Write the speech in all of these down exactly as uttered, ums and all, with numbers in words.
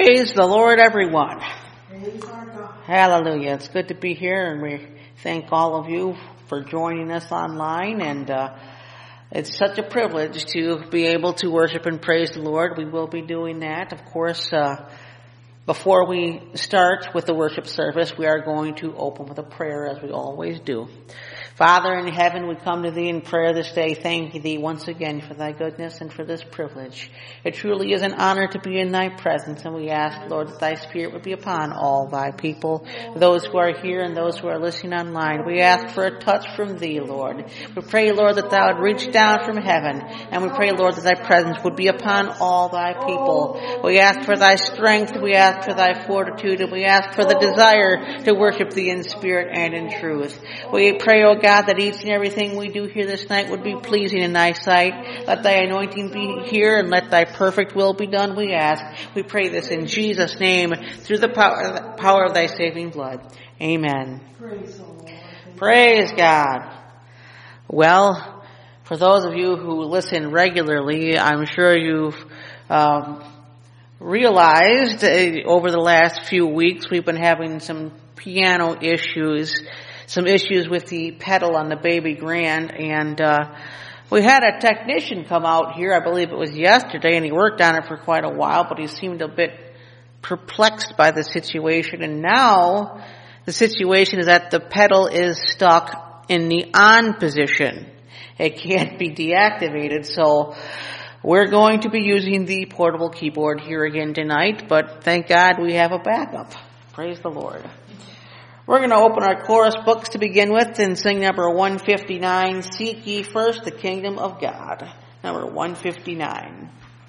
Praise the Lord, everyone. Praise our God. Hallelujah. It's good to be here, and we thank all of you for joining us online. And uh, it's such a privilege to be able to worship and praise the Lord. We will be doing that. Of course, uh, before we start with the worship service, we are going to open with a prayer, as we always do. Father in heaven, we come to thee in prayer this day, thanking thee once again for thy goodness and for this privilege. It truly is an honor to be in thy presence, and we ask, Lord, that thy spirit would be upon all thy people, those who are here and those who are listening online. We ask for a touch from thee, Lord. We pray, Lord, that thou would reach down from heaven, and we pray, Lord, that thy presence would be upon all thy people. We ask for thy strength, we ask for thy fortitude, and we ask for the desire to worship thee in spirit and in truth. We pray, O God, that each and everything we do here this night would be pleasing in thy sight. Let thy anointing be here, and let thy perfect will be done, we ask. We pray this in Jesus' name, through the power, the power of thy saving blood. Amen. Praise the Lord. Praise God. Well, for those of you who listen regularly, I'm sure you've um, realized uh, over the last few weeks we've been having some piano issues. Some issues with the pedal on the baby grand, and uh, we had a technician come out here, I believe it was yesterday, and he worked on it for quite a while, but he seemed a bit perplexed by the situation, and now the situation is that the pedal is stuck in the on position. It can't be deactivated, so we're going to be using the portable keyboard here again tonight, but thank God we have a backup. Praise the Lord. We're going to open our chorus books to begin with and sing number one fifty-nine, Seek Ye First the Kingdom of God. Number one fifty-nine.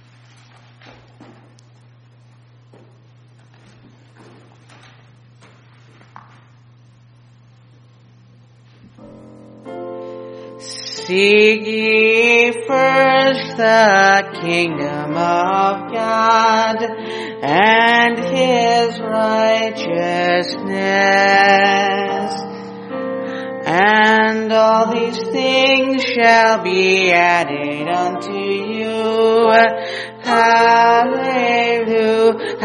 Seek ye first the kingdom of God and his righteousness, and all these things shall be added unto you. Hallelujah,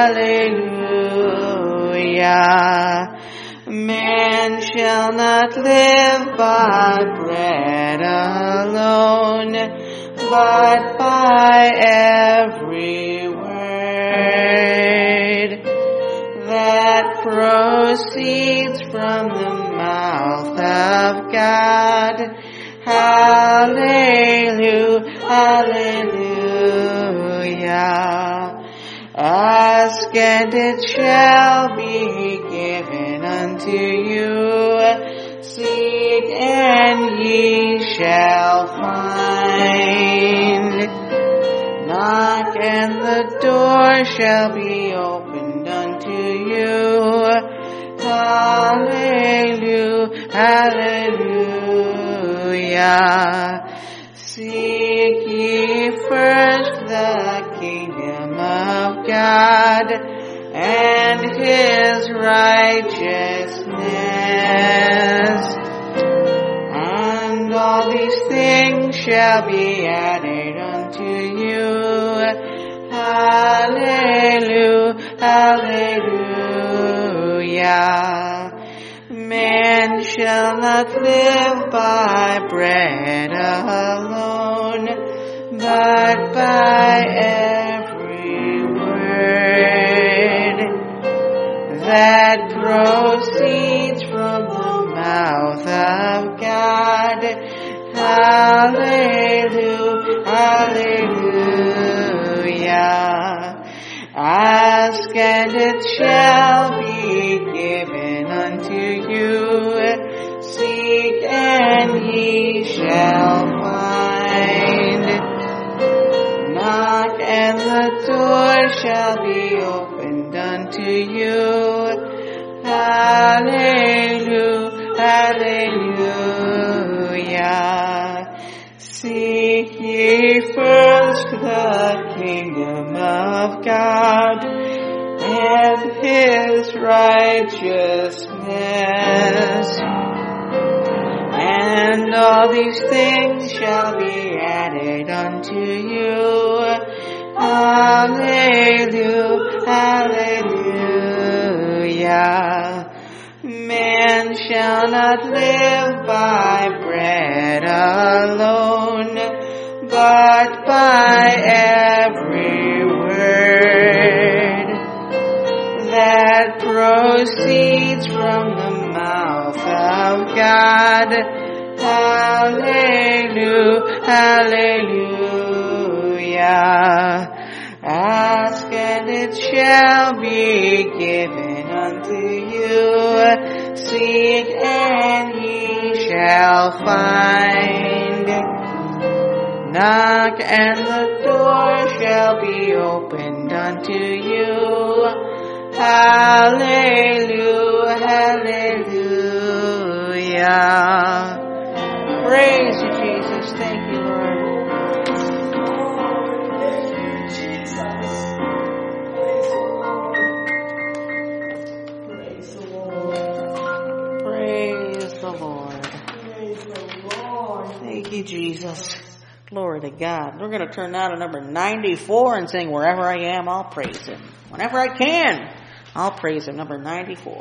hallelujah. Man shall not live by bread alone, but by every word that proceeds from the mouth of God. Hallelujah, hallelujah. Ask and it shall be given unto you. Seek and ye shall find. Knock and the door shall be opened unto you. Hallelujah, hallelujah. Seek ye first the kingdom of God and his righteousness, and all these things shall be added unto you. Hallelujah, hallelujah. Man shall not live by bread alone, but by every word that proceeds from the mouth of God. Hallelujah, hallelujah. Ask and it shall be given unto you. Seek and ye shall find. Knock and the door shall be opened unto you. Hallelujah, hallelujah. Seek ye first the kingdom of God and his righteousness, and all these things shall be added unto you. Hallelujah, hallelujah. Man shall not live by bread alone, but by every word that proceeds from the mouth of God. Hallelujah, hallelujah. Ask and it shall be given unto you. Seek and ye shall find. Knock and the door shall be opened unto you. Hallelujah, hallelujah. Praise you, Jesus. Thank you, Lord. Praise the Lord. Praise the Lord. Praise the Lord. Thank you, Jesus. Glory to God. We're going to turn now to number ninety-four and sing, Wherever I Am, I'll Praise Him. Whenever I can, I'll praise Him. Number ninety-four.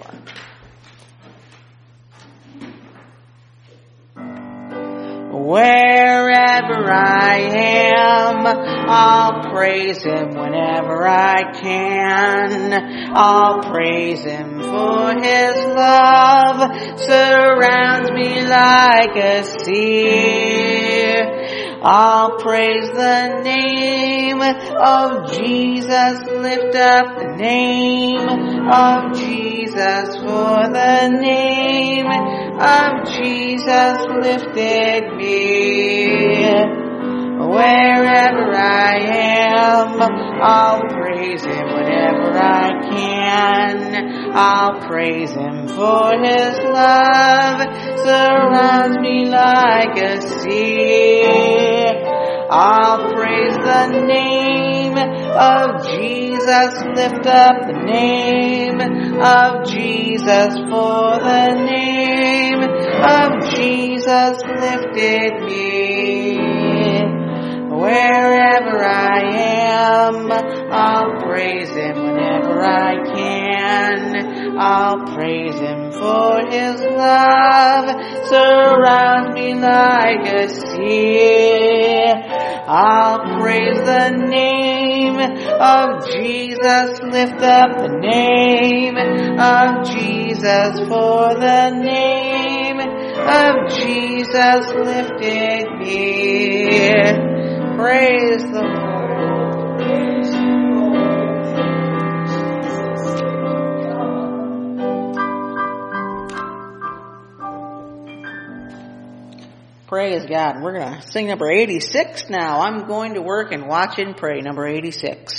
Wherever I am, I'll praise Him whenever I can. I'll praise Him for His love surrounds me like a sea. I'll praise the name of Jesus, lift up the name of Jesus, for the name of Jesus lifted me. Wherever I am, I'll praise Him whenever I can. I'll praise Him for His love surrounds me like a sea. I'll praise the name of Jesus, lift up the name of Jesus, for the name of Jesus lifted me. Wherever I am, I'll praise Him whenever I can. I'll praise Him for His love surrounds me like a sea. I'll praise the name of Jesus, lift up the name of Jesus, for the name of Jesus lifted me. Praise the Lord. Praise the Lord. Praise God. We're going to sing number eighty-six now. I'm going to work and watch and pray. Number eighty-six.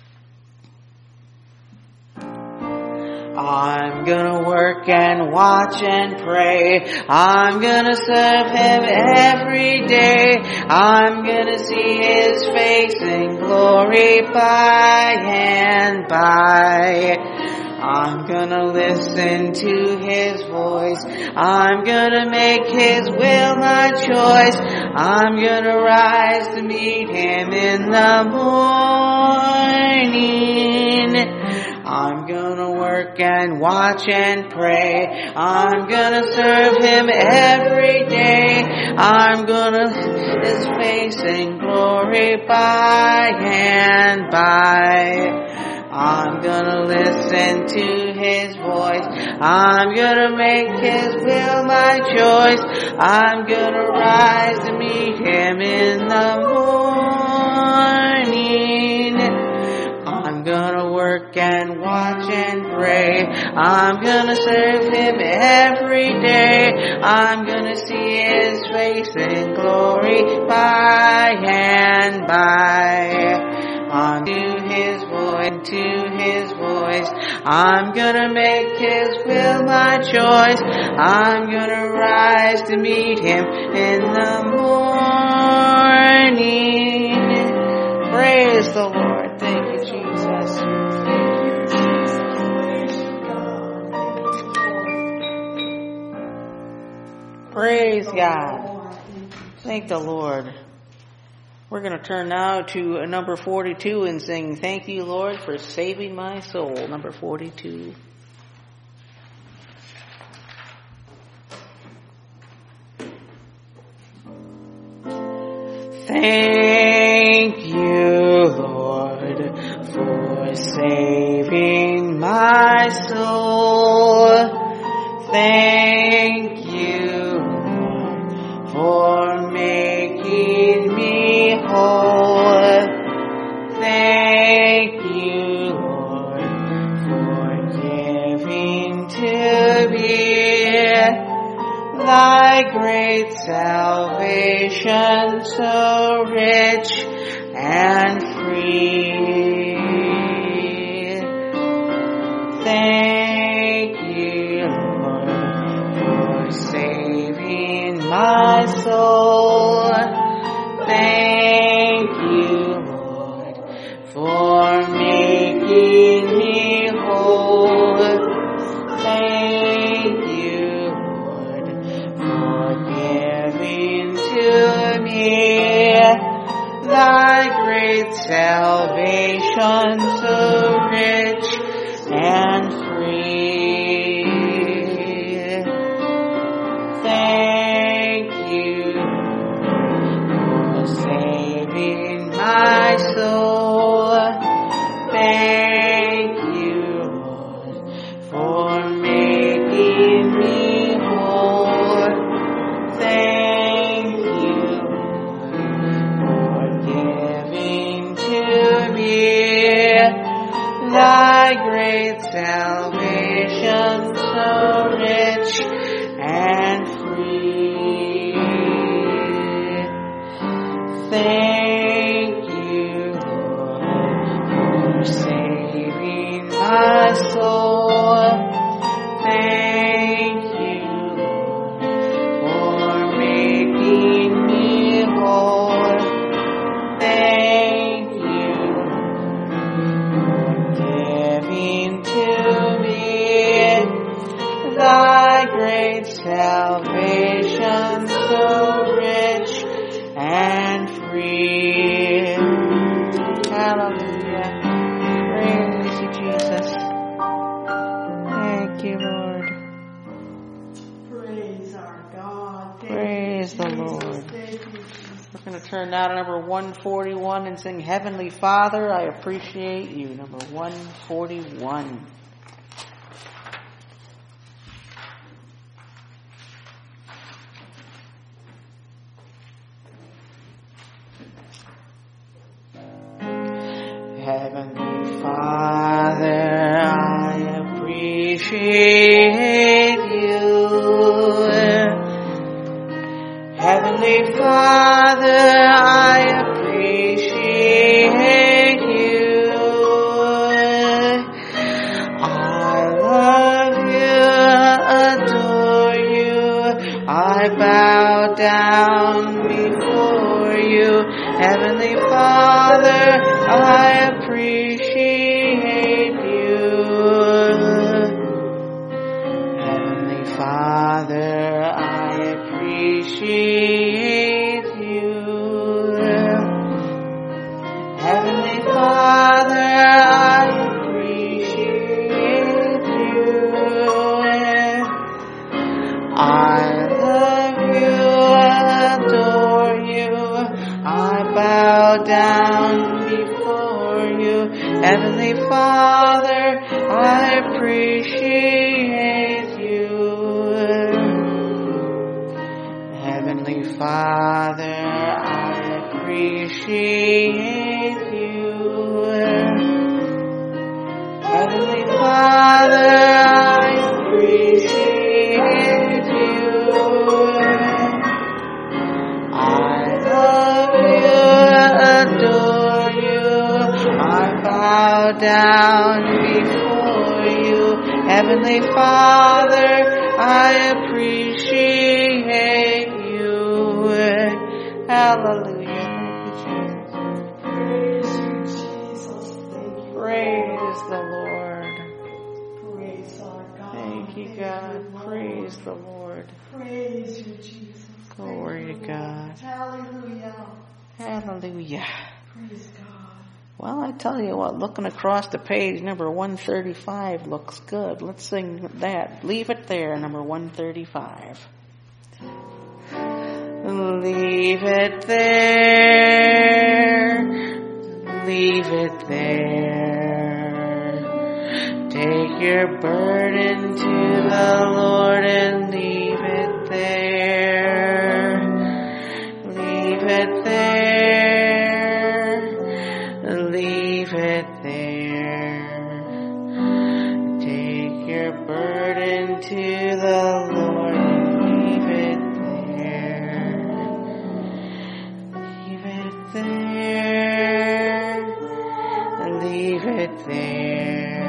I'm gonna work and watch and pray. I'm gonna serve Him every day. I'm gonna see His face in glory by and by. I'm gonna listen to His voice. I'm gonna make His will my choice. I'm gonna rise to meet Him in the morning. I'm gonna work and watch and pray. I'm gonna serve Him every day. I'm gonna see His face in glory by and by. I'm gonna listen to His voice. I'm gonna make His will my choice. I'm gonna rise to meet Him in the morning. I'm gonna work and watch and pray. I'm gonna serve Him every day. I'm gonna see His face in glory by and by. On to His voice, to His voice. I'm gonna make His will my choice. I'm gonna rise to meet Him in the morning. Praise the Lord. Thank you, Jesus. Praise God. Thank the Lord. We're going to turn now to number forty-two and sing, Thank You, Lord, for Saving My Soul. Number forty-two. Thank you, Lord, for saving my soul. Thank you, Lord, for making me whole. Thank you, Lord, for giving to me thy great salvation, so rich and free. Thank you, Lord, for saving my soul. Thank you, Lord, for making me whole. Thank you, Lord, for giving to me thy great salvation, so rich and free. Thank you for saving my soul. Thank you, Lord, for making me whole. Thank you, Lord, for giving to me thy great salvation, so rich and free. Thank you, Lord, for saving my soul. Thank you, Lord, for making me whole. Thank you, Lord, giving to me thy great salvation, so rich and free. Hallelujah. Praise you, Jesus. Thank you, Lord. Praise our God. Thank Praise you, the Jesus. Lord. Thank you, Jesus. We're going to turn now to number one forty-one and sing, Heavenly Father, I appreciate you. Number one forty-one. Heavenly Father, I appreciate you. Heavenly Father, I appreciate you. I love you, adore you. I bow down before you. Heavenly Father, I appreciate you. Heavenly Father, I appreciate you. Heavenly Father, I appreciate you. I love you, adore you. I bow down before you. Heavenly Father, I appreciate you. Heavenly Father, I appreciate you. Heavenly Father, I appreciate you. I love you, adore you. I bow down before you. Heavenly Father, I appreciate you. Hallelujah. Thank you, Jesus. Praise you, Jesus. Thank you. Praise the Lord. Praise our God. Thank you, God. Lord. Praise the Lord. Praise you, Jesus. Glory Thank to you, Lord. God. Hallelujah. Hallelujah. Praise God. Well, I tell you what, looking across the page, number one thirty-five looks good. Let's sing that. Leave it there, number one thirty-five. Leave it there. Leave it there. Take your burden to the Lord and leave it there. Leave it there. Leave it there. Take your burden to the Lord and leave it there. Leave it there. Leave it there.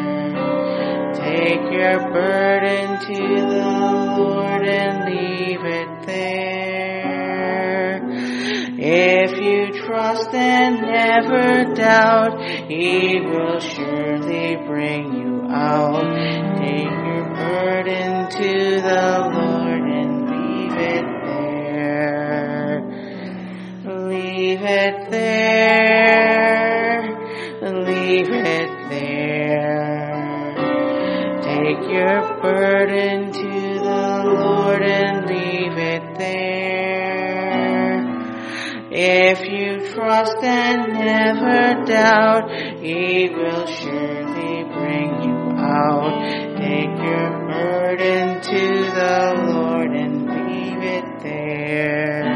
Take your burden to the Lord and leave it there. If you trust and never doubt, He will surely bring you out. Take your burden to the Lord and leave it there. Leave it there. Leave it there. Take your burden to the Lord and leave it there. If you trust and never doubt, He will surely bring you out. Take your burden to the Lord and leave it there.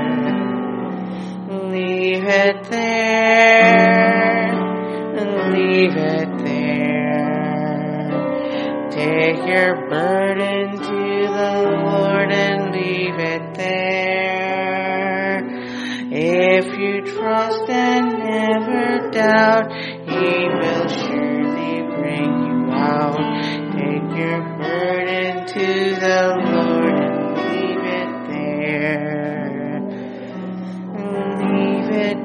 Leave it there. Leave it there. Take your burden to the Lord and leave it there. If you trust and never doubt, He will surely bring you out. Take your burden to the Lord and leave it there. Leave it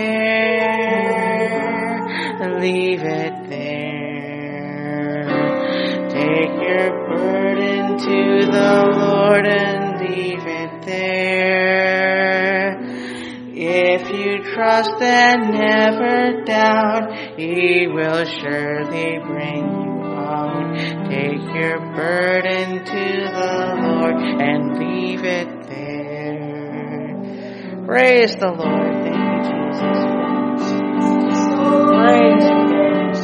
there. Leave it there. Take your burden to the Lord and leave it there. If you trust and never doubt, He will surely bring you out. Take your burden to the Lord and leave it there. Praise the Lord. Thank you, Jesus. Praise the Lord.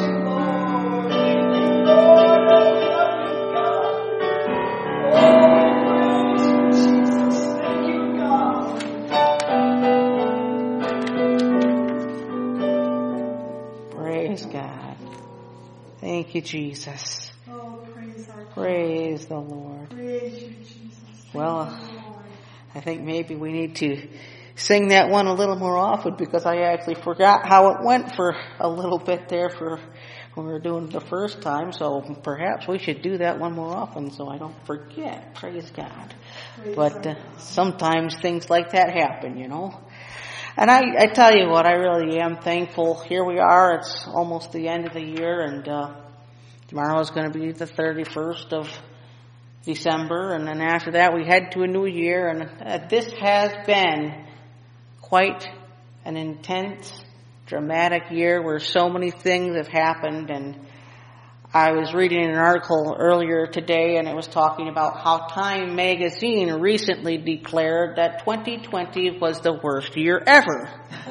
Praise God. Thank you, Jesus. Oh, praise our God. Praise the Lord. Praise you, Jesus. Thank Well, you, Lord. I think maybe we need to sing that one a little more often because I actually forgot how it went for a little bit there for when we were doing it the first time. So perhaps we should do that one more often so I don't forget. Praise God. Praise But our uh, God. sometimes things like that happen, you know. And I, I tell you what, I really am thankful. Here we are. It's almost the end of the year, and uh, tomorrow is going to be the thirty-first of December, and then after that we head to a new year. And uh, this has been quite an intense, dramatic year where so many things have happened. And I was reading an article earlier today, and it was talking about how Time magazine recently declared that twenty twenty was the worst year ever.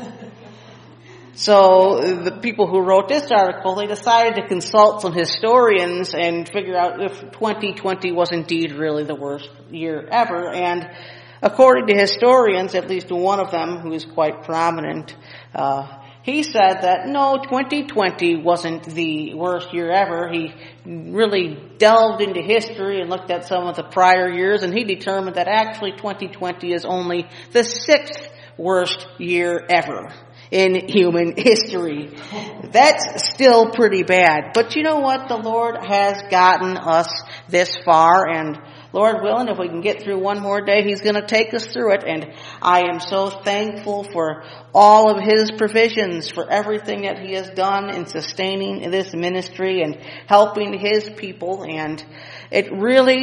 So the people who wrote this article, they decided to consult some historians and figure out if twenty twenty was indeed really the worst year ever. And according to historians, at least one of them who is quite prominent, uh, he said that no, twenty twenty wasn't the worst year ever. He really delved into history and looked at some of the prior years, and he determined that actually twenty twenty is only the sixth worst year ever in human history. That's still pretty bad. But you know what? The Lord has gotten us this far, and Lord willing, if we can get through one more day, He's going to take us through it. And I am so thankful for all of His provisions, for everything that He has done in sustaining this ministry and helping His people. And it really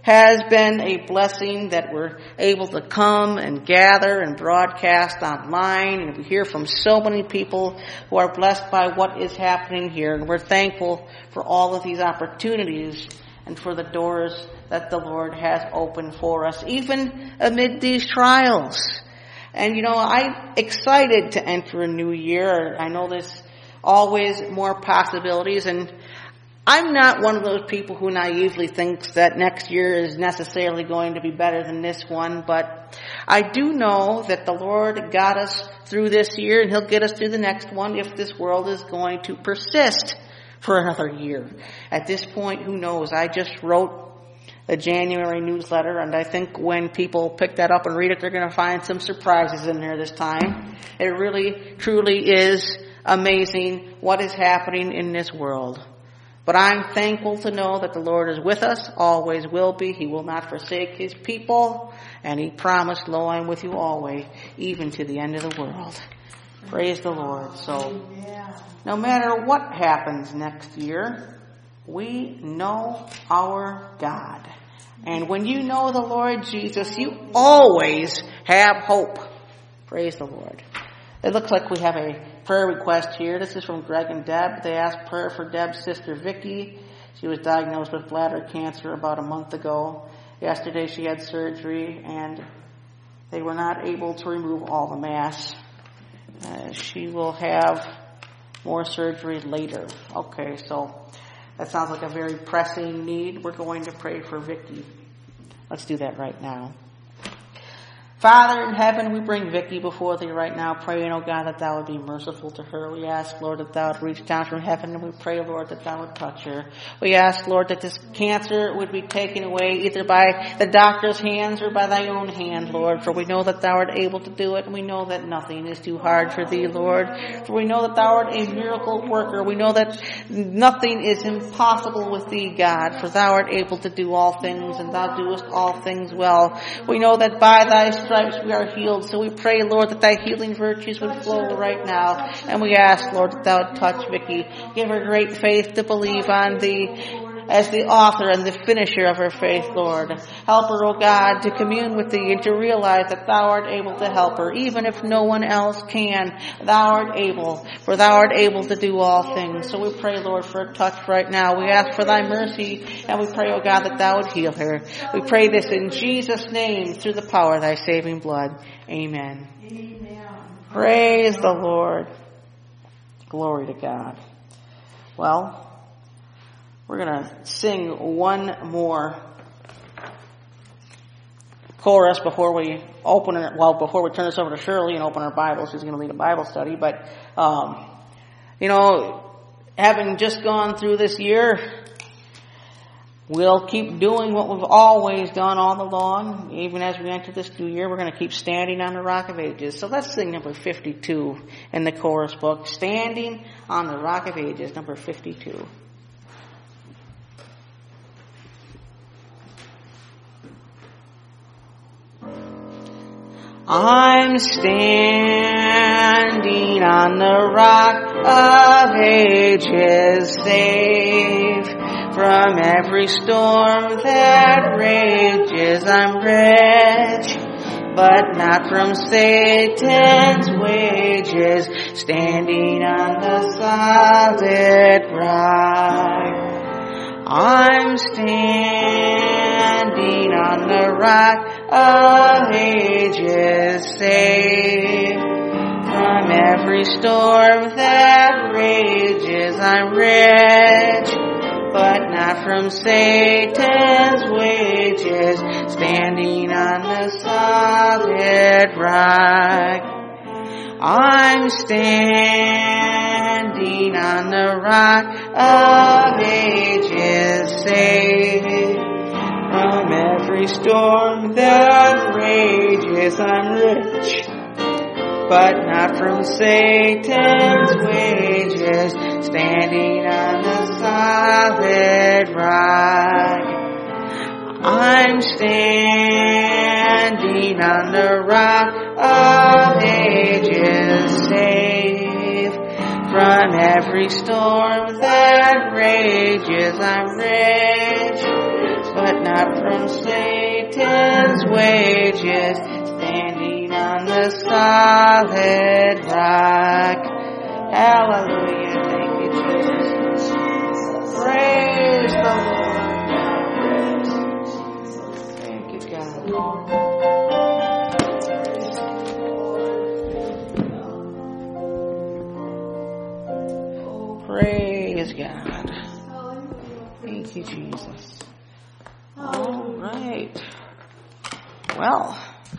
has been a blessing that we're able to come and gather and broadcast online. And we hear from so many people who are blessed by what is happening here. And we're thankful for all of these opportunities and for the doors that the Lord has opened for us, even amid these trials. And, you know, I'm excited to enter a new year. I know there's always more possibilities, and I'm not one of those people who naively thinks that next year is necessarily going to be better than this one, but I do know that the Lord got us through this year, and He'll get us through the next one if this world is going to persist for another year. At this point, who knows? I just wrote a January newsletter, and I think when people pick that up and read it, they're going to find some surprises in there this time. It really, truly is amazing what is happening in this world. But I'm thankful to know that the Lord is with us, always will be. He will not forsake His people. And He promised, lo, I'm with you always, even to the end of the world. Praise the Lord. So, no matter what happens next year, we know our God. And when you know the Lord Jesus, you always have hope. Praise the Lord. It looks like we have a prayer request here. This is from Greg and Deb. They asked prayer for Deb's sister Vicky. She was diagnosed with bladder cancer about a month ago. Yesterday she had surgery and they were not able to remove all the mass. Uh, she will have more surgery later. Okay, so that sounds like a very pressing need. We're going to pray for Vicky. Let's do that right now. Father in heaven, we bring Vicky before Thee right now, praying, oh God, that Thou would be merciful to her. We ask, Lord, that Thou would reach down from heaven, and we pray, Lord, that Thou would touch her. We ask, Lord, that this cancer would be taken away either by the doctor's hands or by Thy own hand, Lord, for we know that Thou art able to do it, and we know that nothing is too hard for Thee, Lord, for we know that Thou art a miracle worker. We know that nothing is impossible with Thee, God, for Thou art able to do all things, and Thou doest all things well. We know that by Thy stripes we are healed. So we pray, Lord, that Thy healing virtues would flow right now. And we ask, Lord, that Thou would touch Vicky. Give her great faith to believe on Thee as the author and the finisher of her faith, Lord. Help her, O God, to commune with Thee and to realize that Thou art able to help her, even if no one else can. Thou art able, for Thou art able to do all things. So we pray, Lord, for a touch right now. We ask for Thy mercy, and we pray, O God, that Thou would heal her. We pray this in Jesus' name, through the power of Thy saving blood. Amen. Amen. Praise the Lord. Glory to God. Well, we're going to sing one more chorus before we open it. Well, before we turn this over to Shirley and open our Bibles. She's going to lead a Bible study. But, um, you know, having just gone through this year, we'll keep doing what we've always done all along. Even as we enter this new year, we're going to keep standing on the Rock of Ages. So let's sing number fifty-two in the chorus book. Standing on the Rock of Ages, number fifty-two. I'm standing on the Rock of Ages, safe from every storm that rages. I'm rich, but not from Satan's wages, standing on the solid rock. I'm standing on the Rock of Ages, safe from every storm that rages. I'm rich, but not from Satan's wages, standing on the solid rock. I'm standing on the Rock of Ages, safe from every storm that rages. I'm rich, but not from Satan's wages, standing on the solid rock. I'm standing on the Rock of Ages, safe from every storm that rages. I'm rich, but not not from Satan's wages, standing on the solid rock. Hallelujah. Thank you, Jesus. Praise the Lord. Thank you, God. Praise God. Thank you, Jesus. All right. Well,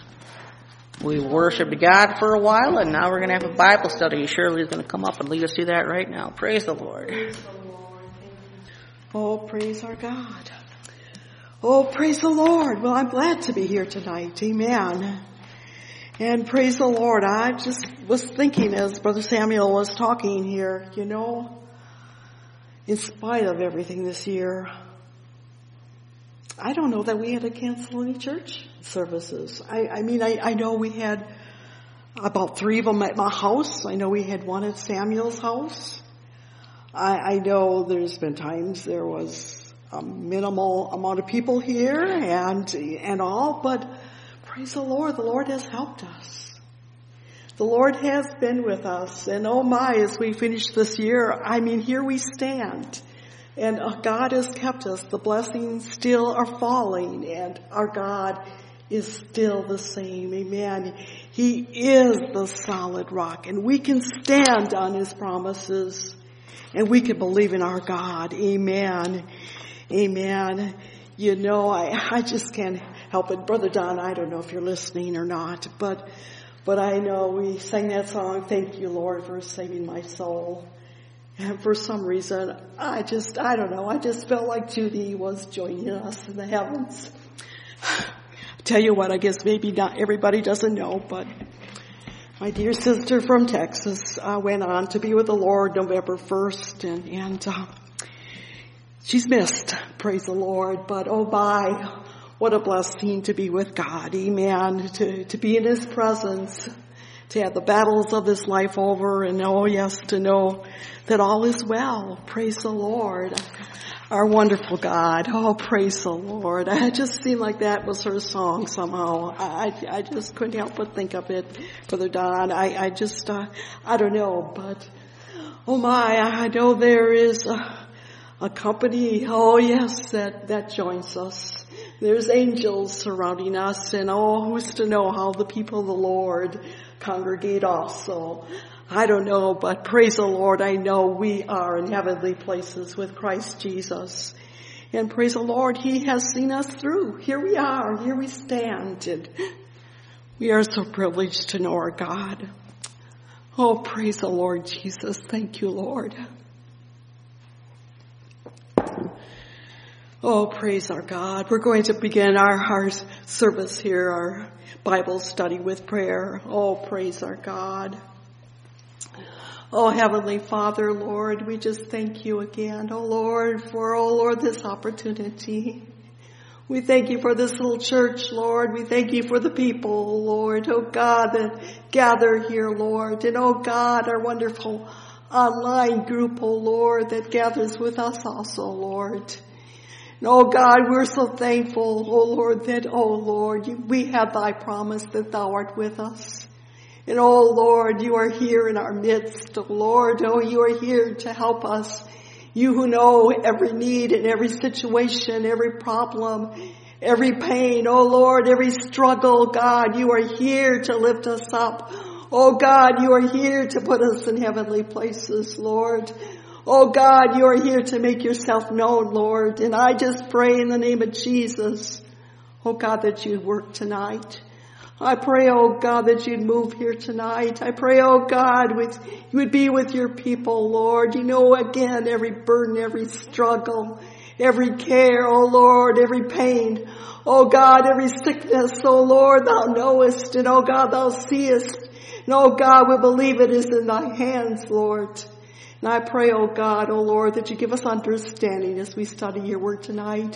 we worshiped God for a while, and now we're going to have a Bible study. Shirley's going to come up and lead us through that right now. Praise the Lord. Praise the Lord. Oh, praise our God. Oh, praise the Lord. Well, I'm glad to be here tonight. Amen. And praise the Lord. I just was thinking as Brother Samuel was talking here, you know, in spite of everything this year, I don't know that we had to cancel any church services. I, I mean, I, I know we had about three of them at my house. I know we had one at Samuel's house. I, I know there's been times there was a minimal amount of people here and and all, but praise the Lord, the Lord has helped us. The Lord has been with us, and oh my, as we finish this year, I mean, here we stand. And God has kept us. The blessings still are falling, and our God is still the same. Amen. He is the solid rock, and we can stand on His promises, and we can believe in our God. Amen. Amen. You know, I, I just can't help it. Brother Don, I don't know if you're listening or not, but, but I know we sang that song, Thank You, Lord, for saving my soul. And for some reason, I just, I don't know, I just felt like Judy was joining us in the heavens. I tell you what, I guess maybe not everybody doesn't know, but my dear sister from Texas uh, went on to be with the Lord November first, and, and uh, she's missed, praise the Lord, but oh my, what a blessing to be with God, amen, to, to be in His presence, to have the battles of this life over, and oh yes, to know that all is well. Praise the Lord. Our wonderful God. Oh, praise the Lord. I just seemed like that was her song somehow. I, I just couldn't help but think of it, Brother Don. I, I just, uh, I don't know, but oh my, I know there is a, a company, oh yes, that, that joins us. There's angels surrounding us, and oh, who's to know how the people of the Lord congregate also. I don't know, but praise the Lord, I know we are in heavenly places with Christ Jesus. And praise the Lord, He has seen us through. Here we are, here we stand, and we are so privileged to know our God. Oh, praise the Lord Jesus. Thank you, Lord. Oh, praise our God. We're going to begin our, our service here, our Bible study with prayer. Oh, praise our God. Oh, Heavenly Father, Lord, we just thank you again, oh Lord, for, oh Lord, this opportunity. We thank you for this little church, Lord. We thank you for the people, Lord, oh God, that gather here, Lord. And oh God, our wonderful online group, oh Lord, that gathers with us also, Lord. And oh God, we're so thankful, oh Lord, that, oh Lord, we have thy promise that thou art with us. And oh Lord, you are here in our midst, oh Lord, oh you are here to help us. You who know every need and every situation, every problem, every pain, oh Lord, every struggle, God, you are here to lift us up. Oh God, you are here to put us in heavenly places, Lord. Oh God, you are here to make yourself known, Lord. And I just pray in the name of Jesus, oh God, that you'd work tonight. I pray, oh God, that you'd move here tonight. I pray, oh God, with, you would be with your people, Lord. You know, again, every burden, every struggle, every care, oh Lord, every pain. Oh God, every sickness, oh Lord, thou knowest, and oh God, thou seest. And oh God, we believe it is in thy hands, Lord. And I pray, oh God, oh Lord, that you give us understanding as we study your word tonight.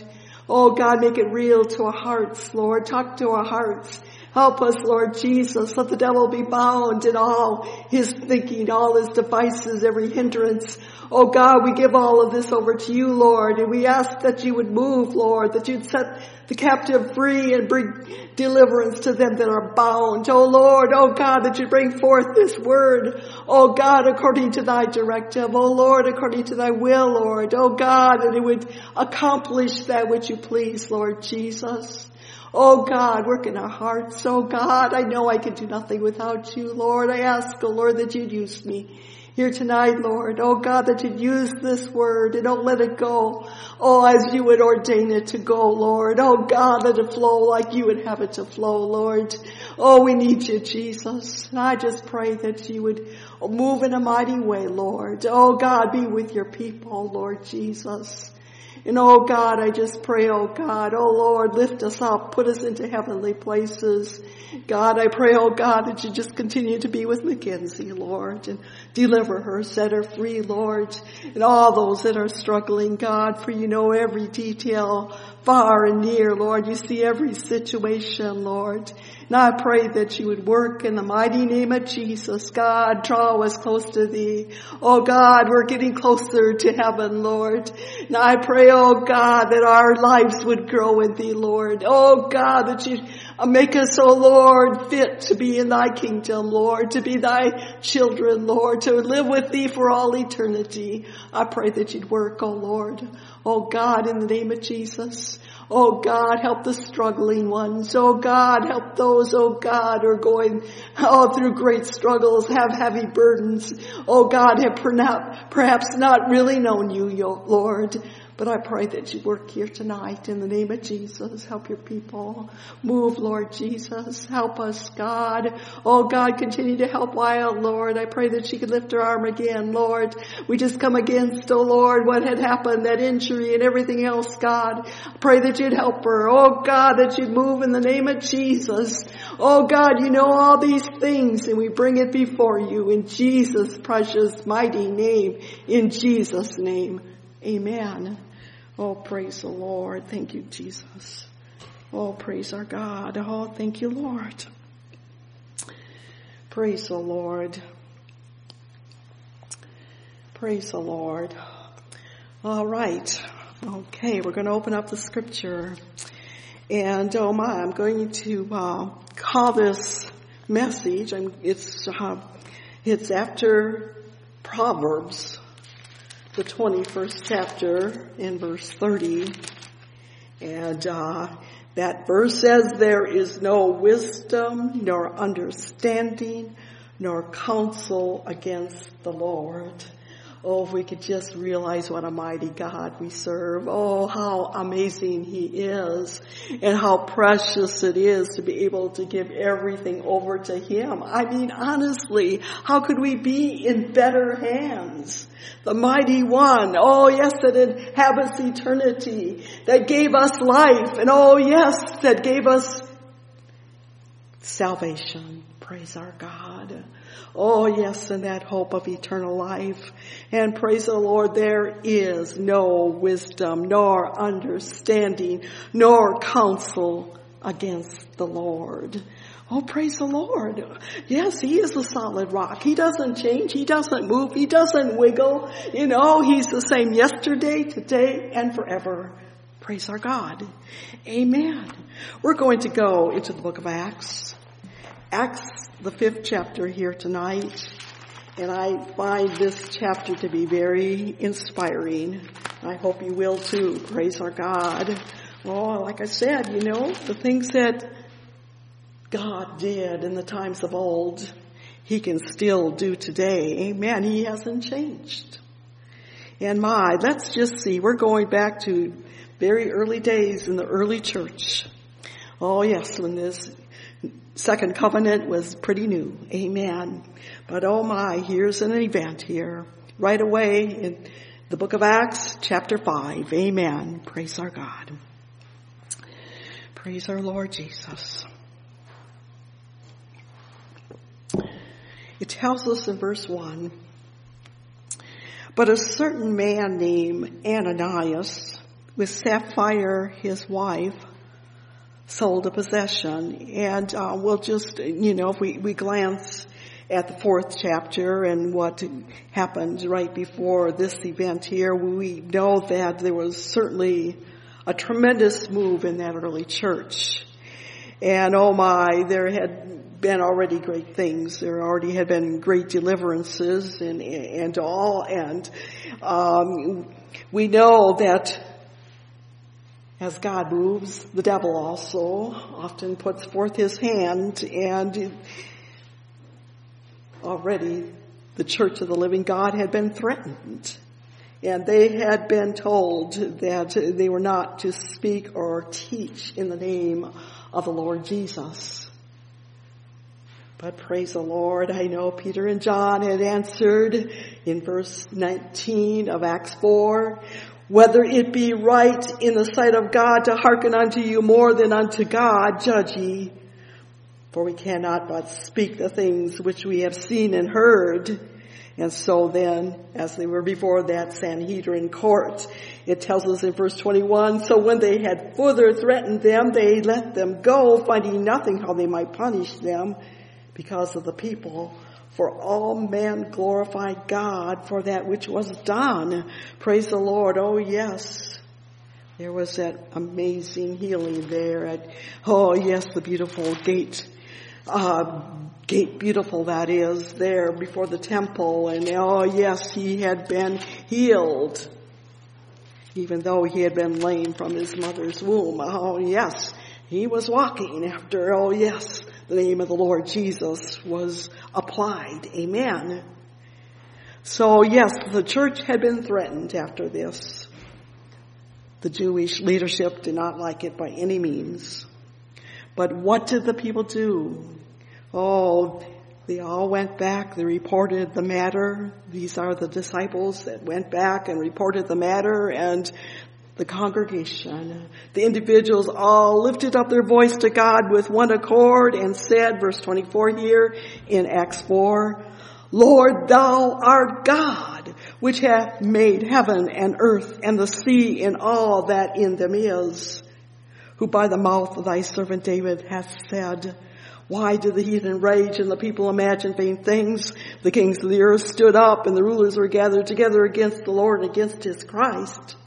Oh God, make it real to our hearts, Lord. Talk to our hearts. Help us, Lord Jesus. Let the devil be bound in all his thinking, all his devices, every hindrance. Oh God, we give all of this over to you, Lord, and we ask that you would move, Lord, that you'd set the captive free and bring deliverance to them that are bound. Oh Lord, oh God, that you bring forth this word. Oh God, according to thy directive. Oh Lord, according to thy will, Lord. Oh God, that it would accomplish that which you please, Lord Jesus. Oh God, work in our hearts. Oh God, I know I can do nothing without you, Lord. I ask, oh Lord, that you'd use me here tonight, Lord. Oh God, that you'd use this word and don't let it go. Oh, as you would ordain it to go, Lord. Oh God, let it flow like you would have it to flow, Lord. Oh, we need you, Jesus. And I just pray that you would move in a mighty way, Lord. Oh God, be with your people, Lord Jesus. And oh God, I just pray, oh God, oh Lord, lift us up, put us into heavenly places. God, I pray, oh God, that you just continue to be with Mackenzie, Lord, and deliver her, set her free, Lord, and all those that are struggling, God, for you know every detail, far and near, Lord. You see every situation, Lord. And I pray that you would work in the mighty name of Jesus. God, draw us close to thee. Oh God, we're getting closer to heaven, Lord. And I pray, oh God, that our lives would grow in thee, Lord. Oh God, that you make us, oh Lord, fit to be in thy kingdom, Lord, to be thy children, Lord, to live with thee for all eternity. I pray that you'd work, oh Lord. Oh God, in the name of Jesus. Oh God, help the struggling ones. Oh God, help those, oh God, who are going oh, through great struggles, have heavy burdens. Oh God, have perhaps not really known you, Lord. But I pray that you work here tonight in the name of Jesus. Help your people. Move, Lord Jesus. Help us, God. Oh, God, continue to help Wild, Lord. I pray that she could lift her arm again, Lord. We just come against, oh, Lord, what had happened, that injury and everything else, God. I pray that you'd help her. Oh, God, that you'd move in the name of Jesus. Oh, God, you know all these things, and we bring it before you in Jesus' precious, mighty name. In Jesus' name, amen. Oh, praise the Lord. Thank you, Jesus. Oh, praise our God. Oh, thank you, Lord. Praise the Lord. Praise the Lord. All right. Okay, we're going to open up the scripture. And, oh my, I'm going to uh, call this message, I'm, it's, uh, it's after Proverbs, the twenty-first chapter in verse thirty. And uh, that verse says, there is no wisdom, nor understanding, nor counsel against the Lord. Oh, if we could just realize what a mighty God we serve. Oh, how amazing he is, and how precious it is to be able to give everything over to him. I mean, honestly, how could we be in better hands? The mighty one, oh yes, that inhabits eternity, that gave us life, and oh yes, that gave us salvation. Praise our God. Oh yes, and that hope of eternal life. And praise the Lord, there is no wisdom, nor understanding, nor counsel against the Lord. Oh, praise the Lord. Yes, he is the solid rock. He doesn't change. He doesn't move. He doesn't wiggle. You know, he's the same yesterday, today, and forever. Praise our God. Amen. We're going to go into the book of Acts. Acts, the fifth chapter here tonight. And I find this chapter to be very inspiring. I hope you will too. Praise our God. Oh, like I said, you know, the things that God did in the times of old, he can still do today. Amen. He hasn't changed. And my, let's just see. We're going back to very early days in the early church. Oh yes, when this second covenant was pretty new. Amen. But oh my, here's an event here. Right away in the book of Acts, chapter five. Amen. Praise our God. Praise our Lord Jesus. It tells us in verse one, but a certain man named Ananias with Sapphira, his wife, sold a possession. And uh, we'll just, you know, if we, we glance at the fourth chapter and what happened right before this event here, we know that there was certainly a tremendous move in that early church. And oh my, there had been already great things. There already had been great deliverances and, and all. And um, we know that as God moves, the devil also often puts forth his hand, and already the Church of the Living God had been threatened. And they had been told that they were not to speak or teach in the name of the Lord Jesus. But praise the Lord, I know Peter and John had answered in verse nineteen of Acts four, whether it be right in the sight of God to hearken unto you more than unto God, judge ye. For we cannot but speak the things which we have seen and heard. And so then, as they were before that Sanhedrin court, it tells us in verse twenty-one, so when they had further threatened them, they let them go, finding nothing how they might punish them because of the people. For all men glorified God for that which was done. Praise the Lord. Oh, yes. There was that amazing healing there at, oh, yes, the beautiful gate. Uh, gate beautiful, that is, there before the temple. And, oh, yes, he had been healed, even though he had been lame from his mother's womb. Oh, yes, he was walking after, oh, yes, the name of the Lord Jesus was applied. Amen. So, yes, the church had been threatened after this. The Jewish leadership did not like it by any means. But what did the people do? Oh, they all went back. They reported the matter. These are the disciples that went back and reported the matter, and the congregation, the individuals all lifted up their voice to God with one accord and said, verse twenty-four here in Acts four, Lord, thou art God, which hath made heaven and earth and the sea and all that in them is, who by the mouth of thy servant David hath said, why did the heathen rage and the people imagine vain things? The kings of the earth stood up and the rulers were gathered together against the Lord and against his Christ.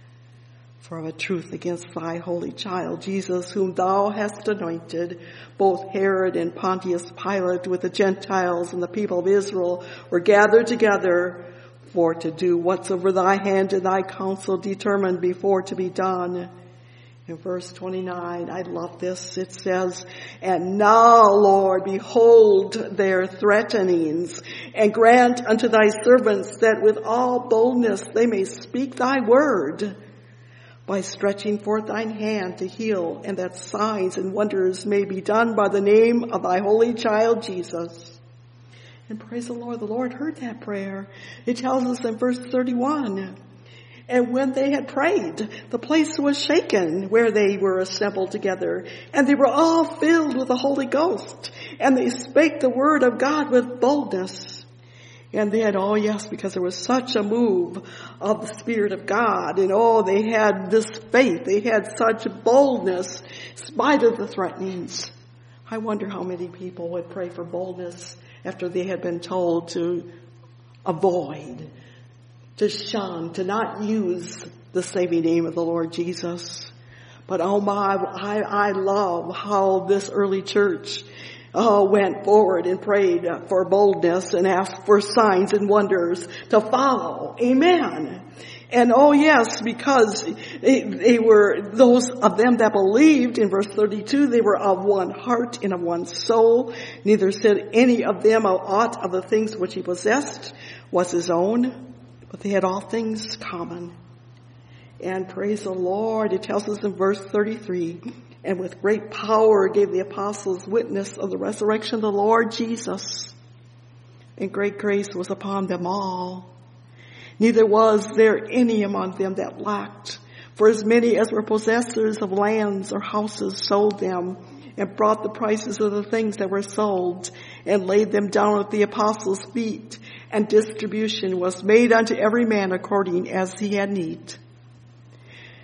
For of a truth against thy holy child, Jesus, whom thou hast anointed, both Herod and Pontius Pilate with the Gentiles and the people of Israel were gathered together for to do whatsoever thy hand and thy counsel determined before to be done. In verse twenty-nine, I love this. It says, and now, Lord, behold their threatenings, and grant unto thy servants that with all boldness they may speak thy word, by stretching forth thine hand to heal, and that signs and wonders may be done by the name of thy holy child Jesus. And praise the Lord, the Lord heard that prayer. It tells us in verse thirty-one, and when they had prayed, the place was shaken where they were assembled together, and they were all filled with the Holy Ghost, and they spake the word of God with boldness. And they had, oh yes, because there was such a move of the Spirit of God. And oh, they had this faith. They had such boldness in spite of the threatenings. I wonder how many people would pray for boldness after they had been told to avoid, to shun, to not use the saving name of the Lord Jesus. But oh my, I, I love how this early church Oh, went forward and prayed for boldness and asked for signs and wonders to follow. Amen. And oh yes, because they, they were, those of them that believed, in verse thirty-two, they were of one heart and of one soul. Neither said any of them of aught of the things which he possessed was his own, but they had all things common. And praise the Lord, it tells us in verse thirty-three, and with great power gave the apostles witness of the resurrection of the Lord Jesus. And great grace was upon them all. Neither was there any among them that lacked. For as many as were possessors of lands or houses sold them, and brought the prices of the things that were sold, and laid them down at the apostles' feet. And distribution was made unto every man according as he had need.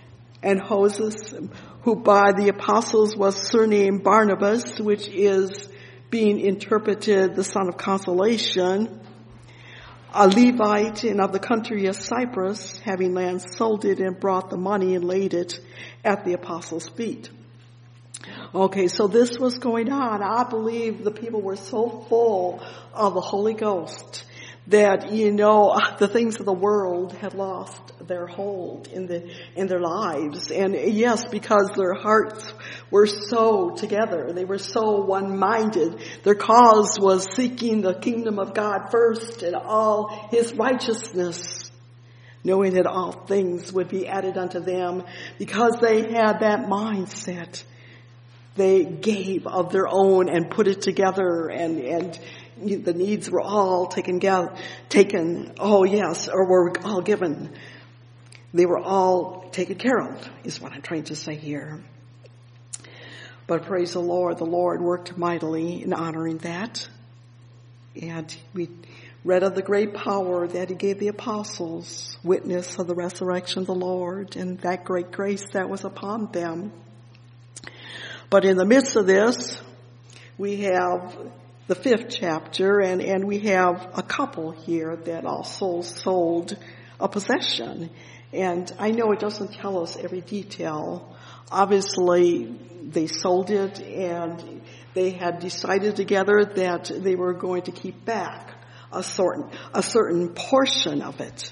and Joses, who by the apostles was surnamed Barnabas, which is being interpreted the son of consolation, a Levite and of the country of Cyprus, having land, sold it and brought the money and laid it at the apostles' feet. Okay, so this was going on. I believe the people were so full of the Holy Ghost that, you know, the things of the world had lost their hold in the in their lives. And yes, because their hearts were so together, they were so one-minded. Their cause was seeking the kingdom of God first and all his righteousness, knowing that all things would be added unto them. Because they had that mindset, they gave of their own and put it together, and and the needs were all taken, taken, oh yes, or were all given. They were all taken care of, is what I'm trying to say here. But praise the Lord, the Lord worked mightily in honoring that. And we read of the great power that he gave the apostles, witness of the resurrection of the Lord, and that great grace that was upon them. But in the midst of this, we have the fifth chapter, and, and we have a couple here that also sold a possession. And I know it doesn't tell us every detail. Obviously, they sold it, and they had decided together that they were going to keep back a certain, a certain portion of it.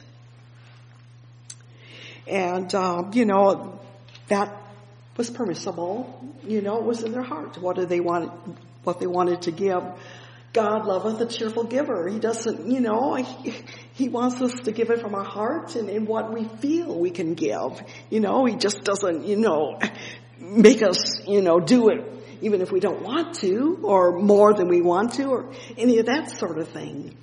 And, uh, you know, that was permissible. You know, it was in their heart. What did they want? What they wanted to give. God loveth a cheerful giver. He doesn't, you know, he, he wants us to give it from our heart and in what we feel we can give. You know, he just doesn't, you know, make us, you know, do it even if we don't want to, or more than we want to, or any of that sort of thing.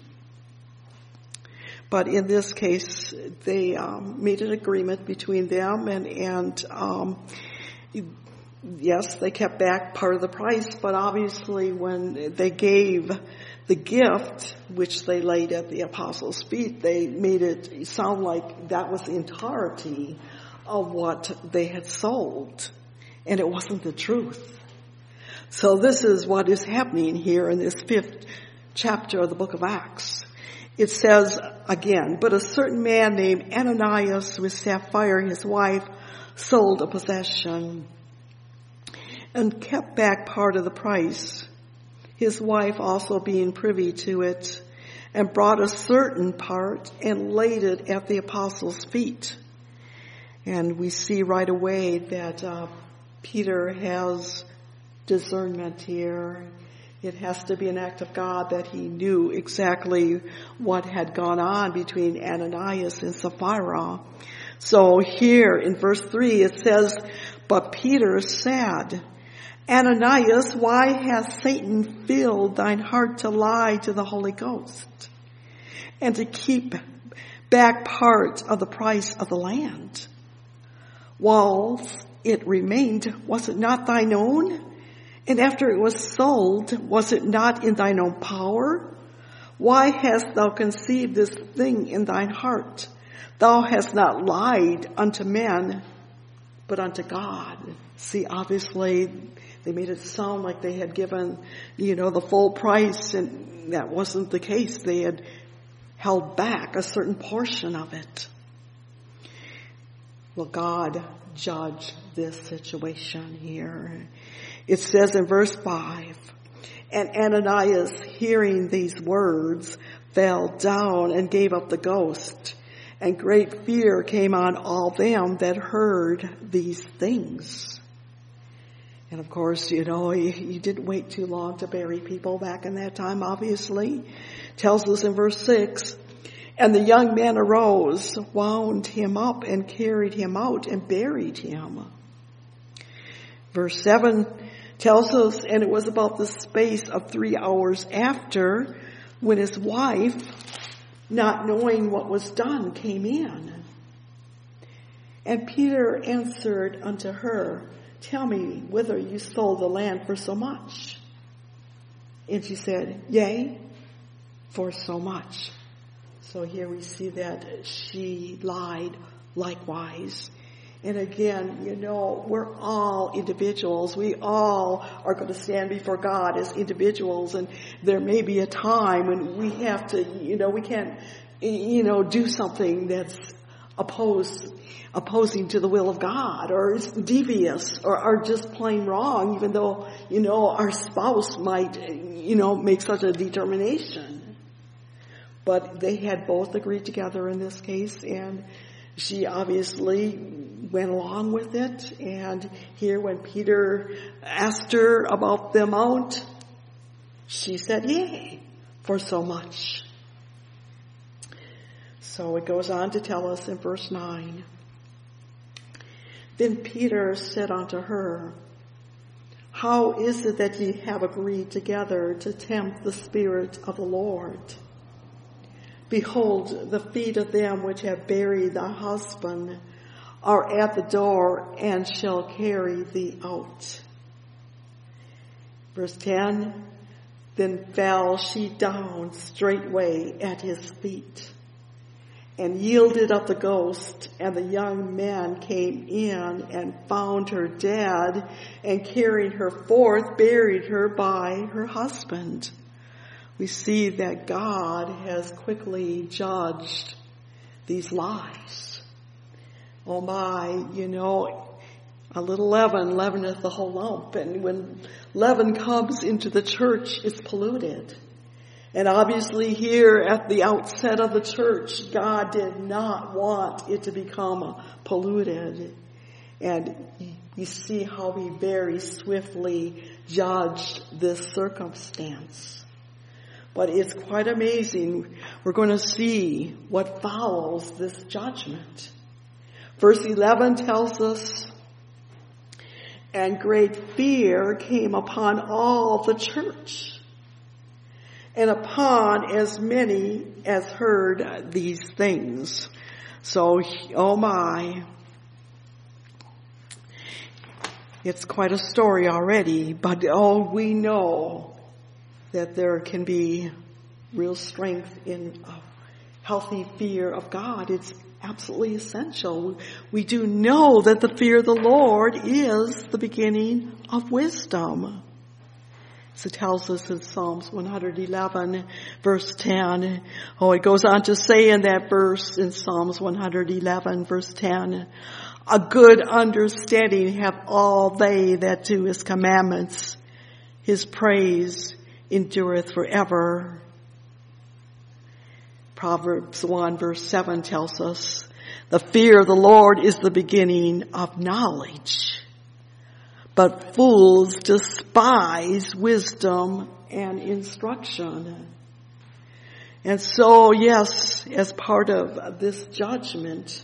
But in this case, they um, made an agreement between them, and, and um, yes, they kept back part of the price, but obviously when they gave the gift, which they laid at the apostles' feet, they made it sound like that was the entirety of what they had sold. And it wasn't the truth. So this is what is happening here in this fifth chapter of the book of Acts. It says again, but a certain man named Ananias with Sapphira, his wife, sold a possession and kept back part of the price, his wife also being privy to it, and brought a certain part and laid it at the apostles' feet. And we see right away that uh, Peter has discernment here. It has to be an act of God that he knew exactly what had gone on between Ananias and Sapphira. So here in verse three it says, but Peter said, Ananias, why hath Satan filled thine heart to lie to the Holy Ghost and to keep back part of the price of the land? Whilst it remained, was it not thine own? And after it was sold, was it not in thine own power? Why hast thou conceived this thing in thine heart? Thou hast not lied unto men, but unto God. See, obviously, they made it sound like they had given, you know, the full price, and that wasn't the case. They had held back a certain portion of it. Well, God judged this situation here. It says in verse five, and Ananias, hearing these words, fell down and gave up the ghost. And great fear came on all them that heard these things. And of course, you know, he, he didn't wait too long to bury people back in that time, obviously. Tells us in verse six, and the young man arose, wound him up, and carried him out, and buried him. Verse seven tells us, and it was about the space of three hours after, when his wife, not knowing what was done, came in. And Peter answered unto her, tell me whither you sold the land for so much. And she said, yea, for so much. So here we see that she lied likewise. And again, you know, we're all individuals. We all are going to stand before God as individuals. And there may be a time when we have to, you know, we can't, you know, do something that's opposed, opposing to the will of God, or it's devious, or, or just plain wrong, even though, you know, our spouse might, you know, make such a determination. But they had both agreed together in this case, and she obviously went along with it. And here when Peter asked her about the amount, she said, yea, for so much. So it goes on to tell us in verse nine. Then Peter said unto her, how is it that ye have agreed together to tempt the Spirit of the Lord? Behold, the feet of them which have buried thy husband are at the door, and shall carry thee out. Verse ten, then fell she down straightway at his feet, and yielded up the ghost. And the young men came in, and found her dead, and carrying her forth, buried her by her husband. We see that God has quickly judged these lives. Oh my, you know, a little leaven leaveneth the whole lump. And when leaven comes into the church, it's polluted. And obviously here at the outset of the church, God did not want it to become polluted. And you see how he very swiftly judged this circumstance. But it's quite amazing. We're going to see what follows this judgment. Verse eleven tells us, and great fear came upon all the church, and upon as many as heard these things. So, oh my, it's quite a story already, but oh, we know that there can be real strength in a healthy fear of God. It's absolutely essential. We do know that the fear of the Lord is the beginning of wisdom. So it tells us in Psalms one eleven, verse ten. Oh, it goes on to say in that verse in Psalms one eleven, verse ten, a good understanding have all they that do his commandments. His praise endureth forever. Proverbs one verse seven tells us, the fear of the Lord is the beginning of knowledge, but fools despise wisdom and instruction. And so, yes, as part of this judgment,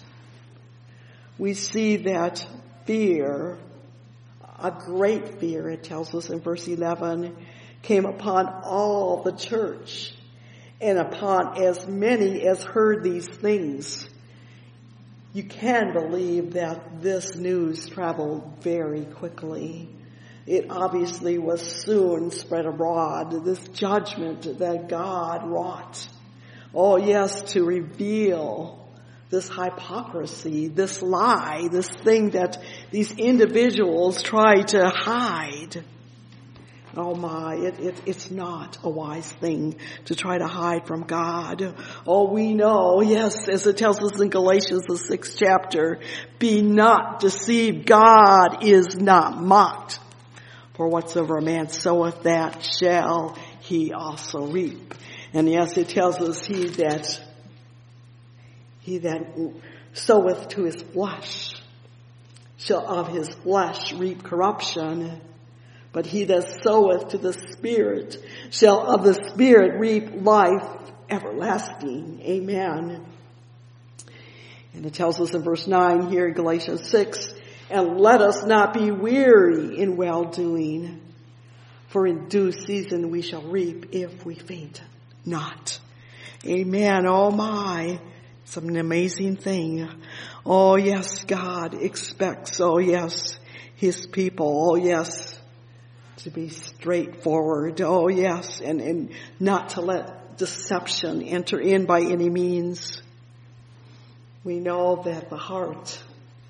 we see that fear, a great fear, it tells us in verse eleven, came upon all the church, and upon as many as heard these things. You can believe that this news traveled very quickly. It obviously was soon spread abroad, this judgment that God wrought. Oh yes, to reveal this hypocrisy, this lie, this thing that these individuals try to hide. Oh my, it, it, it's not a wise thing to try to hide from God. Oh, we know, yes, as it tells us in Galatians, the sixth chapter, be not deceived, God is not mocked. For whatsoever a man soweth, that shall he also reap. And yes, it tells us he that, he that soweth to his flesh shall of his flesh reap corruption. But he that soweth to the Spirit shall of the Spirit reap life everlasting. Amen. And it tells us in verse nine here in Galatians six, and let us not be weary in well-doing, for in due season we shall reap if we faint not. Amen. Oh my, it's an amazing thing. Oh yes, God expects, oh yes, his people, oh yes, to be straightforward, oh yes, and, and not to let deception enter in by any means. We know that the heart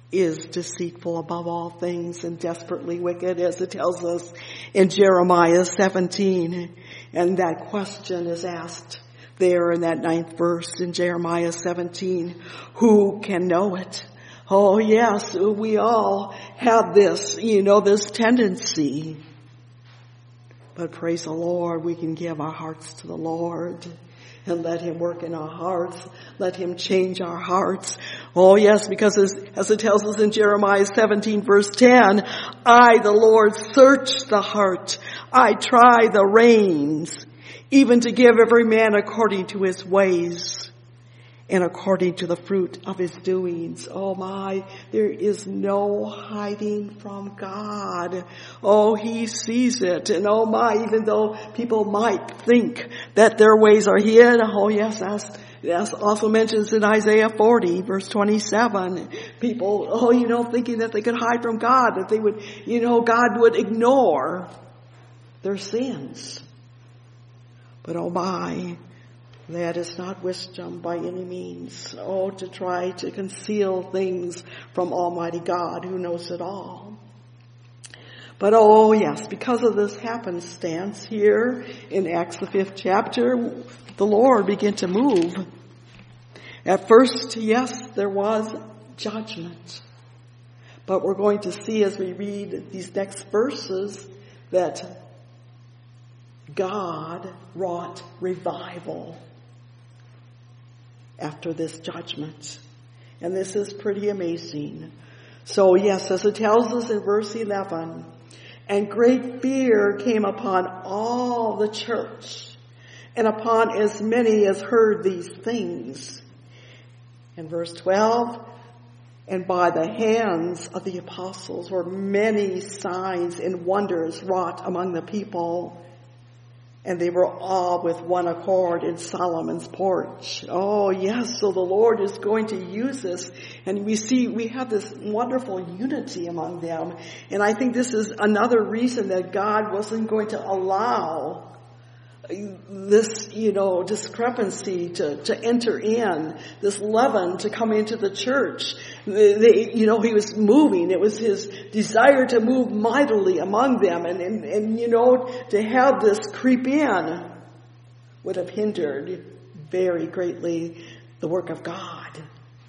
is deceitful above all things and desperately wicked, as it tells us in Jeremiah seventeen. And that question is asked there in that ninth verse in Jeremiah seventeen. Who can know it? Oh yes, we all have this, you know, this tendency. But praise the Lord, we can give our hearts to the Lord and let him work in our hearts. Let him change our hearts. Oh yes, because as, as it tells us in Jeremiah seventeen verse ten, I, the Lord, search the heart. I try the reins, even to give every man according to his ways and according to the fruit of his doings. Oh my, there is no hiding from God. Oh, he sees it. And oh my, even though people might think that their ways are hid, oh yes, as, as also mentions in Isaiah forty verse twenty-seven, people, oh, you know, thinking that they could hide from God, that they would, you know, God would ignore their sins. But oh my, that is not wisdom by any means. Oh, to try to conceal things from Almighty God who knows it all. But oh yes, because of this happenstance here in Acts the fifth chapter, the Lord began to move. At first, yes, there was judgment. But we're going to see as we read these next verses that God wrought revival after this judgment. And this is pretty amazing. So yes, as it tells us in verse eleven, and great fear came upon all the church and upon as many as heard these things. In verse twelve, and by the hands of the apostles were many signs and wonders wrought among the people. And they were all with one accord in Solomon's porch. Oh, yes. So the Lord is going to use this. And we see, we have this wonderful unity among them. And I think this is another reason that God wasn't going to allow this, you know, discrepancy to, to enter in, this leaven to come into the church. They, you know, he was moving. It was his desire to move mightily among them. And, and, and, you know, to have this creep in would have hindered very greatly the work of God.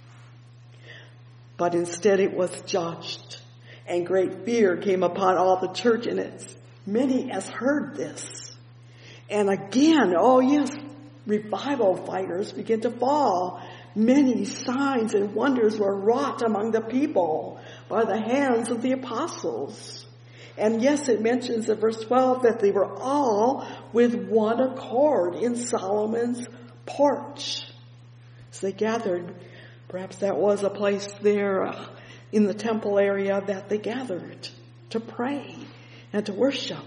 But instead it was judged. And great fear came upon all the church, and as many as heard this. And again, oh yes, revival fires began to fall. Many signs and wonders were wrought among the people by the hands of the apostles. And yes, it mentions in verse twelve that they were all with one accord in Solomon's porch. As they gathered, perhaps that was a place there in the temple area that they gathered to pray and to worship.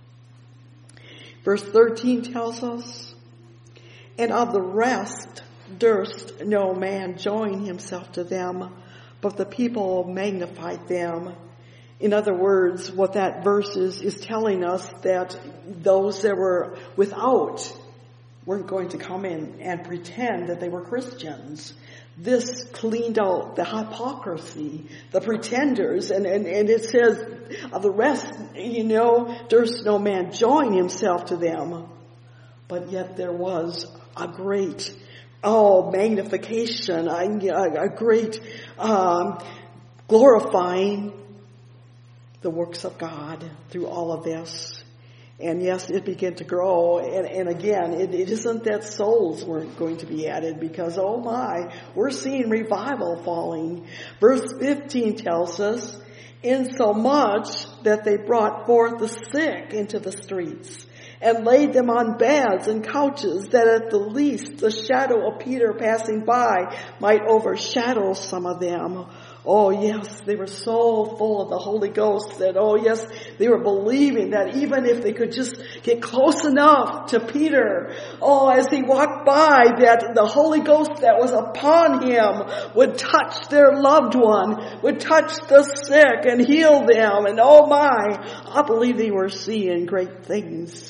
Verse thirteen tells us, and of the rest durst no man join himself to them, but the people magnified them. In other words, what that verse is, is telling us that those that were without weren't going to come in and pretend that they were Christians. This cleaned out the hypocrisy, the pretenders, and, and, and it says, of the rest, you know, durst no man join himself to them. But yet there was a great, oh, magnification, a, a great um, glorifying the works of God through all of this. And yes, it began to grow. And, and again, it, it isn't that souls weren't going to be added, because, oh my, we're seeing revival falling. Verse fifteen tells us, insomuch that they brought forth the sick into the streets and laid them on beds and couches, that at the least the shadow of Peter passing by might overshadow some of them. Oh yes, they were so full of the Holy Ghost that, oh yes, they were believing that even if they could just get close enough to Peter, oh, as he walked by, that the Holy Ghost that was upon him would touch their loved one, would touch the sick and heal them. And oh my, I believe they were seeing great things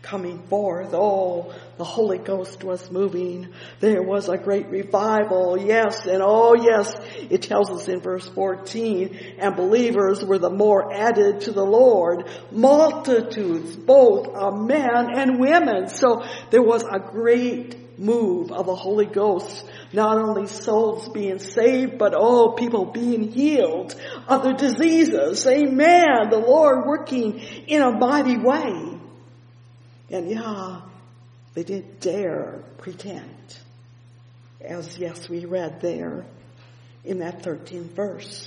coming forth. Oh, the Holy Ghost was moving. There was a great revival. Yes, and oh yes, it tells us in verse fourteen, and believers were the more added to the Lord, multitudes, both of men and women. So there was a great move of the Holy Ghost. Not only souls being saved, but oh, people being healed of their diseases. Amen. The Lord working in a mighty way. And yeah, they didn't dare pretend. As yes, we read there in that thirteenth verse.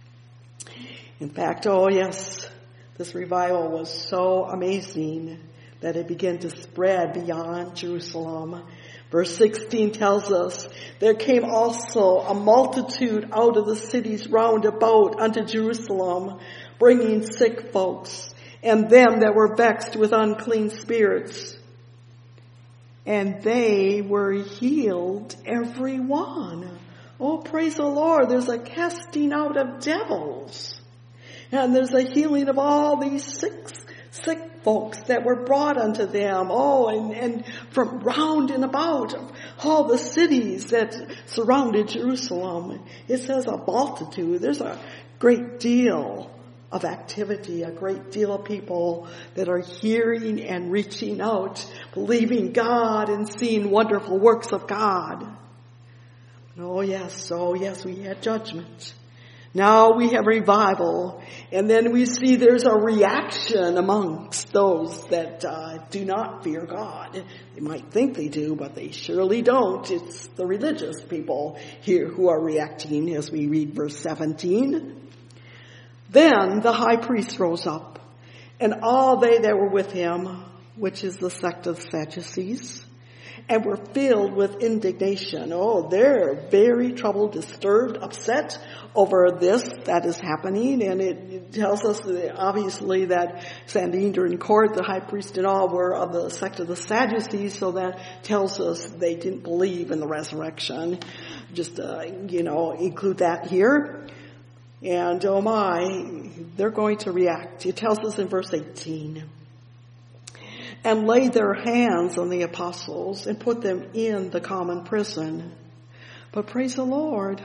In fact, oh yes, this revival was so amazing that it began to spread beyond Jerusalem. Verse sixteen tells us, there came also a multitude out of the cities round about unto Jerusalem, bringing sick folks, and them that were vexed with unclean spirits. And they were healed, every one. Oh, praise the Lord. There's a casting out of devils. And there's a healing of all these sick, sick folks that were brought unto them. Oh, and, and from round and about all the cities that surrounded Jerusalem. It says a multitude. There's a great deal of activity, a great deal of people that are hearing and reaching out, believing God and seeing wonderful works of God. Oh yes, oh yes, we had judgment. Now we have revival, and then we see there's a reaction amongst those that uh, do not fear God. They might think they do, but they surely don't. It's the religious people here who are reacting as we read verse seventeen. Then the high priest rose up, and all they that were with him, which is the sect of the Sadducees, and were filled with indignation. Oh, they're very troubled, disturbed, upset over this that is happening. And it, it tells us that obviously that Sanhedrin court, the high priest and all, were of the sect of the Sadducees. So that tells us they didn't believe in the resurrection. Just, uh, you know, include that here. And oh my, they're going to react. It tells us in verse eighteen. And laid their hands on the apostles and put them in the common prison. But praise the Lord,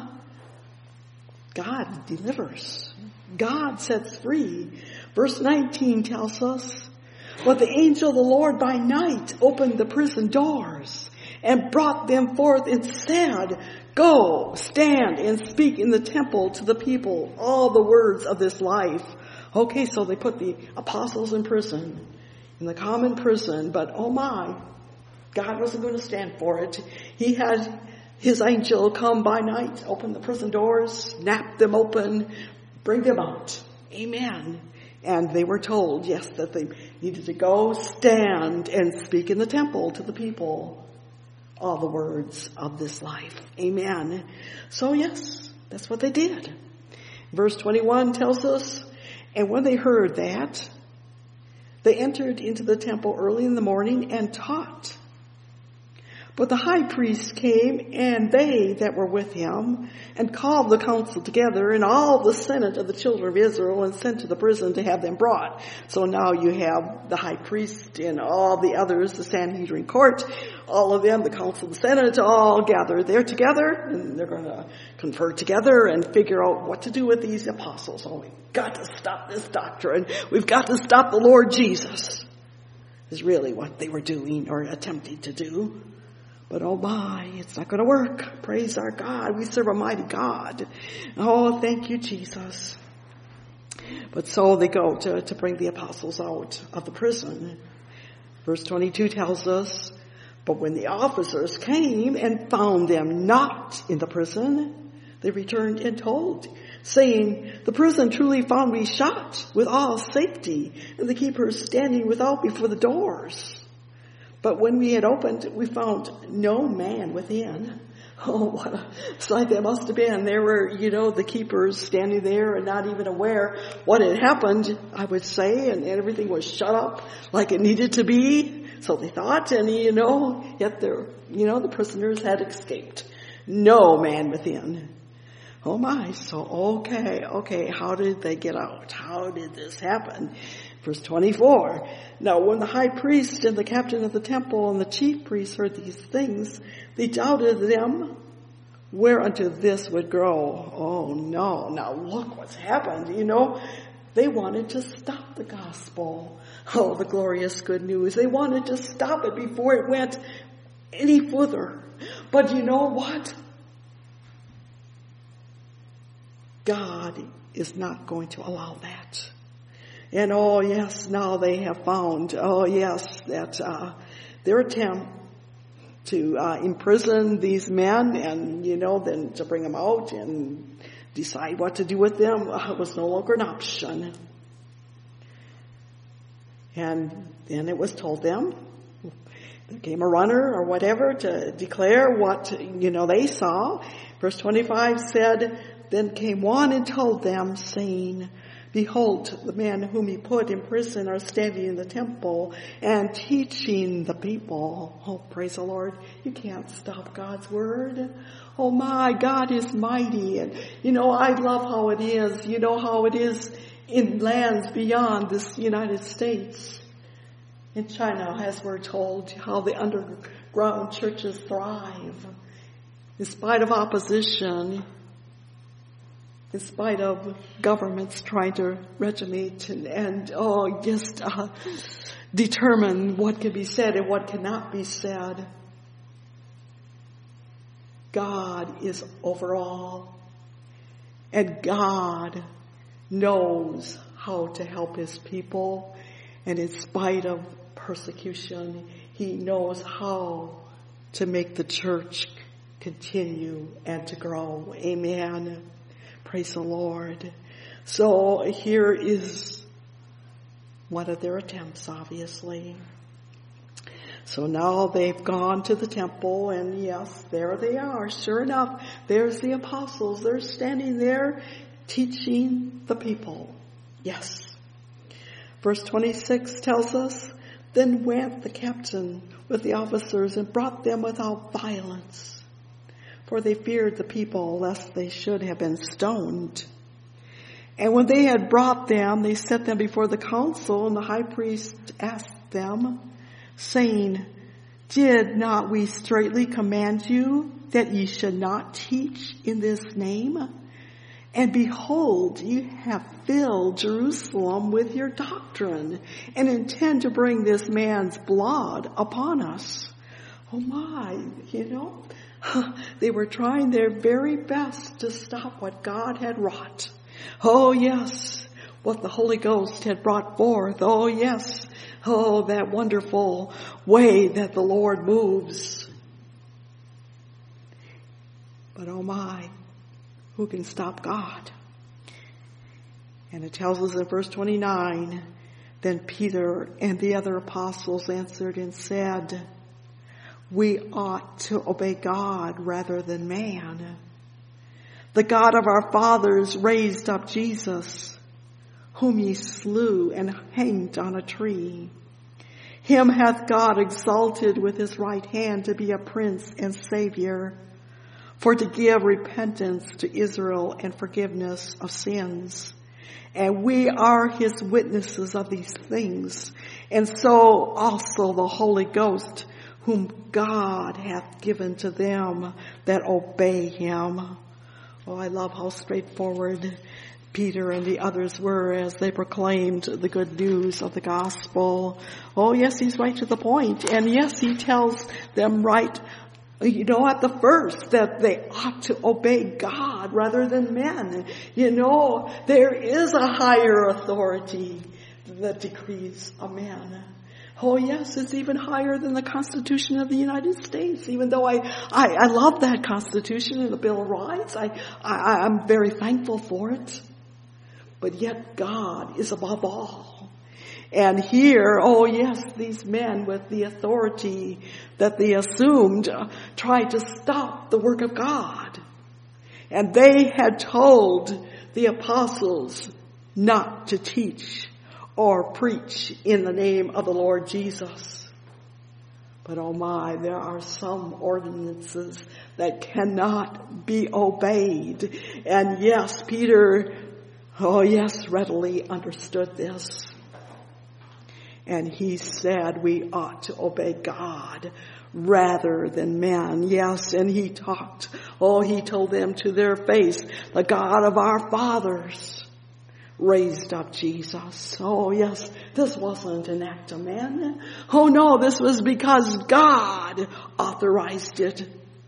God delivers. God sets free. Verse nineteen tells us, but the angel of the Lord by night opened the prison doors and brought them forth and said, go, stand and speak in the temple to the people all the words of this life. Okay, so they put the apostles in prison. In the common prison, but oh my, God wasn't going to stand for it. He had his angel come by night, open the prison doors, snap them open, bring them out. Amen. And they were told, yes, that they needed to go stand and speak in the temple to the people all the words of this life. Amen. So yes, that's what they did. Verse twenty-one tells us, and when they heard that, they entered into the temple early in the morning and taught. But the high priest came, and they that were with him, and called the council together, and all the senate of the children of Israel, and sent to the prison to have them brought. So now you have the high priest and all the others, the Sanhedrin court, all of them, the council of the senate, all gathered there together, and they're going to confer together and figure out what to do with these apostles. Oh, we've got to stop this doctrine. We've got to stop the Lord Jesus, is really what they were doing or attempting to do. But oh my, it's not going to work. Praise our God. We serve a mighty God. Oh, thank you, Jesus. But so they go to, to bring the apostles out of the prison. Verse twenty-two tells us, but when the officers came and found them not in the prison, they returned and told, saying, the prison truly found me shut with all safety, and the keepers standing without before the doors. But when we had opened, we found no man within. Oh, what a sight that must have been. There were, you know, the keepers standing there and not even aware what had happened, I would say, and everything was shut up like it needed to be. So they thought, and you know, yet there, you know, the prisoners had escaped. No man within. Oh my, so okay, okay, how did they get out? How did this happen? Verse twenty-four. Now when the high priest and the captain of the temple and the chief priests heard these things, they doubted them whereunto this would grow. Oh no, now look what's happened, you know. They wanted to stop the gospel. Oh, the glorious good news. They wanted to stop it before it went any further. But you know what? God is not going to allow that. And oh yes, now they have found, oh yes, that uh, their attempt to uh, imprison these men and, you know, then to bring them out and decide what to do with them uh, was no longer an option. And then it was told them, there came a runner or whatever to declare what, you know, they saw. Verse twenty-five said, then came one and told them, saying, behold, the men whom he put in prison are standing in the temple and teaching the people. Oh, praise the Lord. You can't stop God's word. Oh my, God is mighty. And, you know, I love how it is. You know how it is in lands beyond this United States. In China, as we're told, how the underground churches thrive. In spite of opposition, in spite of governments trying to regimate and, and oh, just uh, determine what can be said and what cannot be said. God is over all. And God knows how to help his people. And in spite of persecution, he knows how to make the church continue and to grow. Amen. Praise the Lord. So here is one of their attempts, obviously. So now they've gone to the temple, and yes, there they are. Sure enough, there's the apostles. They're standing there teaching the people. Yes. Verse twenty-six tells us, then went the captain with the officers and brought them without violence. For they feared the people, lest they should have been stoned. And when they had brought them, they set them before the council, and the high priest asked them, saying, did not we straitly command you that ye should not teach in this name? And behold, you have filled Jerusalem with your doctrine, and intend to bring this man's blood upon us. Oh my, you know. They were trying their very best to stop what God had wrought. Oh yes, what the Holy Ghost had brought forth. Oh yes, oh that wonderful way that the Lord moves. But oh my, who can stop God? And it tells us in verse twenty-nine, then Peter and the other apostles answered and said, we ought to obey God rather than man. The God of our fathers raised up Jesus, whom ye slew and hanged on a tree. Him hath God exalted with his right hand to be a prince and savior, for to give repentance to Israel and forgiveness of sins. And we are his witnesses of these things, and so also the Holy Ghost, whom God hath given to them that obey him. Oh, I love how straightforward Peter and the others were as they proclaimed the good news of the gospel. Oh, yes, he's right to the point. And yes, he tells them right, you know, at the first that they ought to obey God rather than men. You know, there is a higher authority that decrees a man. Oh yes, it's even higher than the Constitution of the United States. Even though I, I, I love that Constitution and the Bill of Rights, I, I, I'm very thankful for it. But yet God is above all. And here, oh yes, these men with the authority that they assumed uh, tried to stop the work of God. And they had told the apostles not to teach or preach in the name of the Lord Jesus. But oh my, there are some ordinances that cannot be obeyed. And yes, Peter, oh yes, readily understood this. And he said we ought to obey God rather than man. Yes, and he talked. Oh, he told them to their face, the God of our fathers raised up Jesus. Oh, yes, this wasn't an act of man. Oh, no, this was because God authorized it.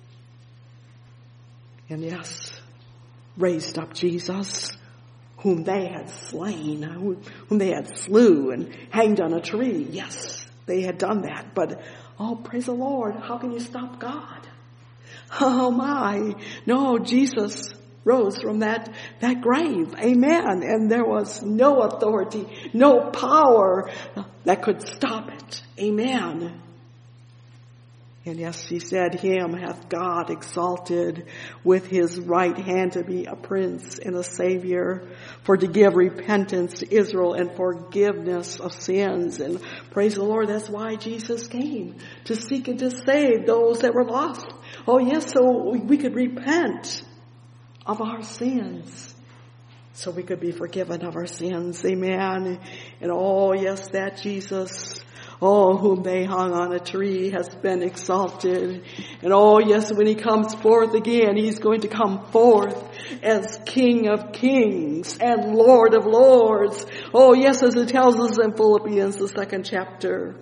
And yes, raised up Jesus, whom they had slain, whom they had slew and hanged on a tree. Yes, they had done that. But, oh, praise the Lord, how can you stop God? Oh, my. No, Jesus rose from that, that grave. Amen. And there was no authority, no power that could stop it. Amen. And yes, he said, him hath God exalted with his right hand to be a prince and a savior, for to give repentance to Israel and forgiveness of sins. And praise the Lord, that's why Jesus came, to seek and to save those that were lost. Oh yes, so we could repent of our sins, so we could be forgiven of our sins. Amen. And oh yes, that Jesus, oh, whom they hung on a tree, has been exalted. And oh yes, when he comes forth again, he's going to come forth as King of Kings and Lord of Lords. Oh yes, as it tells us in Philippians, the second chapter,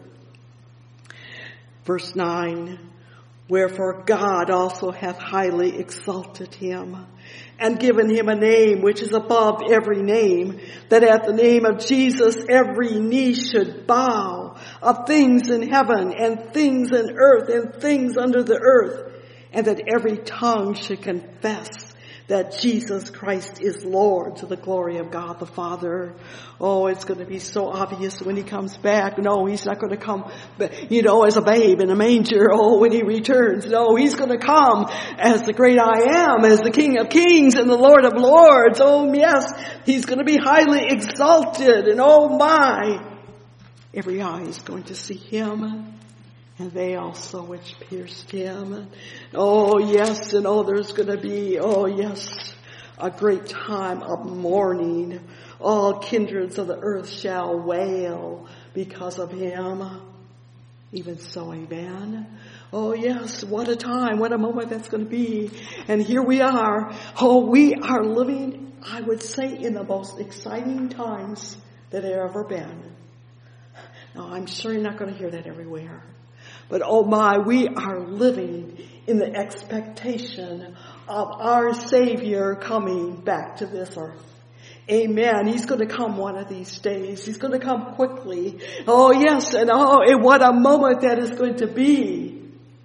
verse nine. Wherefore God also hath highly exalted him, and given him a name which is above every name, that at the name of Jesus every knee should bow, of things in heaven and things in earth and things under the earth, and that every tongue should confess that Jesus Christ is Lord, to the glory of God the Father. Oh, it's going to be so obvious when he comes back. No, he's not going to come, you know, as a babe in a manger. Oh, when he returns. No, he's going to come as the great I am, as the King of Kings and the Lord of Lords. Oh, yes, he's going to be highly exalted. And oh my, every eye is going to see him. And they also which pierced him. Oh, yes, and oh, there's going to be, oh, yes, a great time of mourning. All kindreds of the earth shall wail because of him. Even so, amen. Oh, yes, what a time, what a moment that's going to be. And here we are. Oh, we are living, I would say, in the most exciting times that there ever been. Now, I'm sure you're not going to hear that everywhere. But oh my, we are living in the expectation of our Savior coming back to this earth. Amen. He's going to come one of these days. He's going to come quickly. Oh yes, and oh, and what a moment that is going to be.